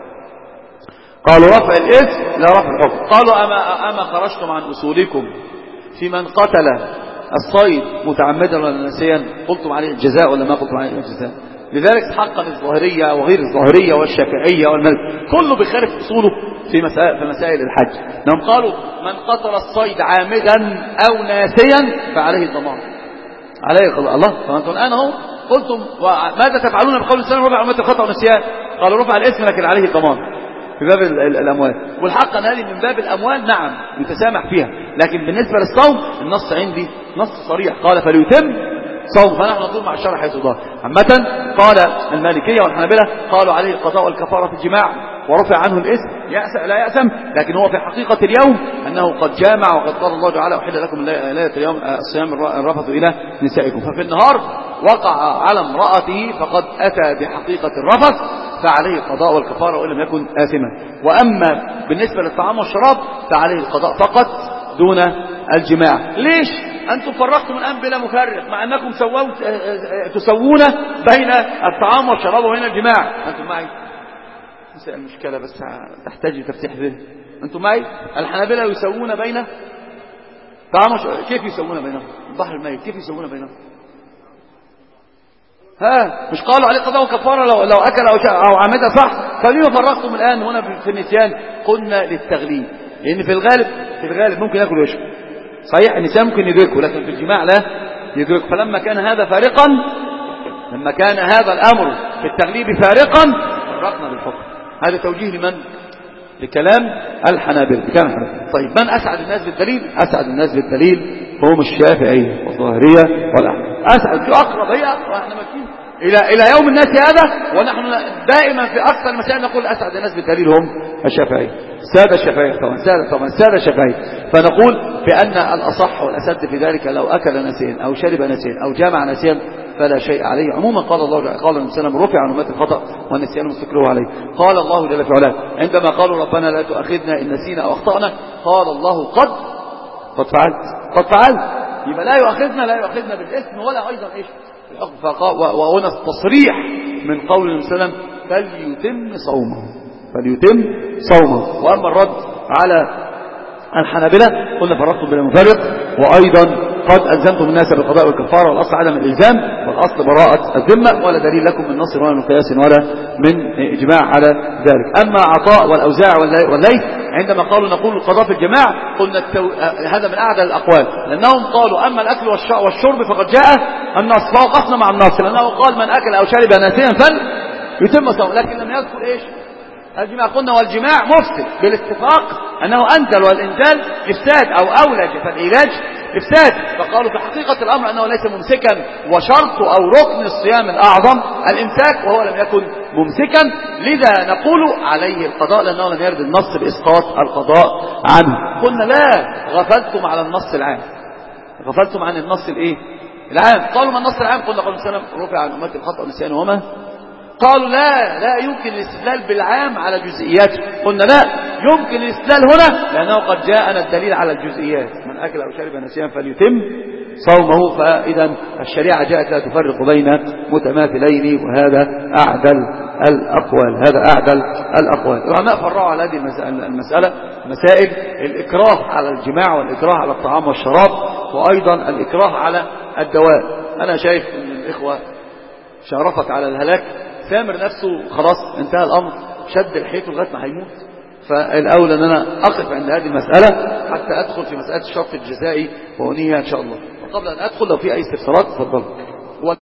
قالوا رفع الاسم لا رفع الحكم. قالوا أما خرجتم عن أصولكم في من قتل الصيد متعمدا ولا نسيا قلتم عليه الجزاء ولا ما قلتم عليه الجزاء؟ لذلك حقا الظاهرية وغير الظاهرية والشافعية والمالك كله بخارف أصوله في مسائل الحج. لهم قالوا من قتل الصيد عامدا أو ناسيا فعليه الضمان، عليه القضاء. الله، فأنتم الآن اهو قلتم ماذا تفعلون بقول السلام رفع أمة الخطأ ونسيان؟ قالوا رفع الاسم لكن عليه الضمان في باب الأموال. والحق أن هذه من باب الأموال نعم يتسامح فيها، لكن بالنسبة للصوم النص عندي نص صريح، قال فليتم صوم، فنحن نقول مع الشرع حيث ظهر. عامة قال المالكية والحنابلة قالوا عليه القضاء والكفارة في الجماع ورفع عنه الاسم، لا يأثم، لكن هو في حقيقة اليوم أنه قد جامع، وقد قال الله تعالى أحل لكم ليلة اليوم الصيام الرفث إلى نسائكم. ففي النهار وقع على امرأته فقد أتى بحقيقة الرفث فعليه القضاء والكفارة وإن لم يكن آثما. وأما بالنسبة للطعام والشراب فعليه القضاء فقط دون الجماع. ليش أنتم فرقتم الآن بلا مفرق مع أنكم تسوون بين الطعام والشراب وبين الجماع؟ أنتم معي؟ المشكلة بس تحتاج تفتيح ذهن. أنتم معي؟ الحنابلة يسوون بين طعام والشراب. كيف يسوون بينهم؟ البحر الميت كيف يسوون بينهم؟ مش قالوا عليه قضاء وكفارة لو أكل أو عمد؟ صح. فلما فرقتم الآن هنا في النسيان؟ قلنا للتغليب، لأن في الغالب ممكن يأكل ويشرب. صحيح النسيان ممكن يدركه لكن في الجماع لا يدركه. فلما كان هذا فارقا، لما كان هذا الأمر في التغليب فارقا فرقنا بالحكم. هذا توجيه لمن؟ لكلام الحنابلة. طيب من أسعد الناس بالدليل؟ أسعد الناس بالدليل هم الشافعية والظاهرية والأحناف. أسعد في أقرب، هي أقرب. احنا ماشيين إلى يوم الناس هذا ونحن دائما في أكثر المسائل نقول أسعد الناس بالدليل هم الشافعية. سادة الشافعية طبعا سادة الشافعية. فنقول بأن الأصح والأسد في ذلك لو أكل ناسيا أو شرب ناسيا أو جامع ناسيا فلا شيء عليه. عموما قال النبي صلى الله عليه وسلم رفع عن أمة الخطأ والنسيان مستكره عليه. قال الله جل في علاه عندما قالوا ربنا لا تؤاخذنا إن نسينا أو أخطأنا قال الله قد فعلت. يبقى لا يؤاخذنا بالإثم ولا أيضا إيش الحكم. وهنا التصريح من قول النبي صلى الله عليه وسلم فليتم صومه. وأما الرد على الحنابلة قلنا فرقتم بين المفرق، وأيضا قد ألزمتم الناس بالقضاء والكفارة، والأصل عدم الإلزام، والأصل براءة الذمة، ولا دليل لكم من نص ولا من قياس ولا من إجماع على ذلك. أما عطاء والأوزاع والليث عندما قالوا نقول القضاء في الجماع قلنا هذا من أعدل الأقوال، لأنهم قالوا أما الأكل والشرب فقد جاء النص، فوقفنا مع النص، لأنه قال من أكل أو شرب ناسيا يتم صومه، لكن لم يذكر إيش الجماع. قلنا والجماع مفسد بالاتفاق أنه أنزل، والإنزال إفساد، أو أولج فالعلاج إفساد. فقالوا في حقيقة الأمر أنه ليس ممسكا، وشرط أو ركن الصيام الأعظم الإمساك، وهو لم يكن ممسكا، لذا نقول عليه القضاء لأنه لم يرد النص بإسقاط القضاء عنه. قلنا لا، غفلتم على النص العام، غفلتم عن النص العام. قالوا ما النص العام؟ قلنا قال السلام رفع عن أمة الخطأ والنسيان وما. قالوا لا يمكن الاستدلال بالعام على جزئياته. قلنا لا يمكن الاستدلال هنا لأنه قد جاءنا الدليل على الجزئيات، من أكل أو شرب ناسيا فليتم صومه. فإذا الشريعة جاءت لا تفرق بين متماثلين، وهذا أعدل الأقوال. العلماء فرعوا على هذه المسألة مسائل الإكراه على الجماع، والإكراه على الطعام والشراب، وأيضا الإكراه على الدواء. أنا شايف أن الإخوة شرفت على الهلاك، سامر نفسه خلاص انتهى الأمر، شد الحيط لغاية ما هيموت. فالأولى أن أنا أقف عند هذه المسألة حتى أدخل في مسألة الشرط الجزائي وأنهيها إن شاء الله. وقبل أن أدخل لو في أي استفسارات تفضل.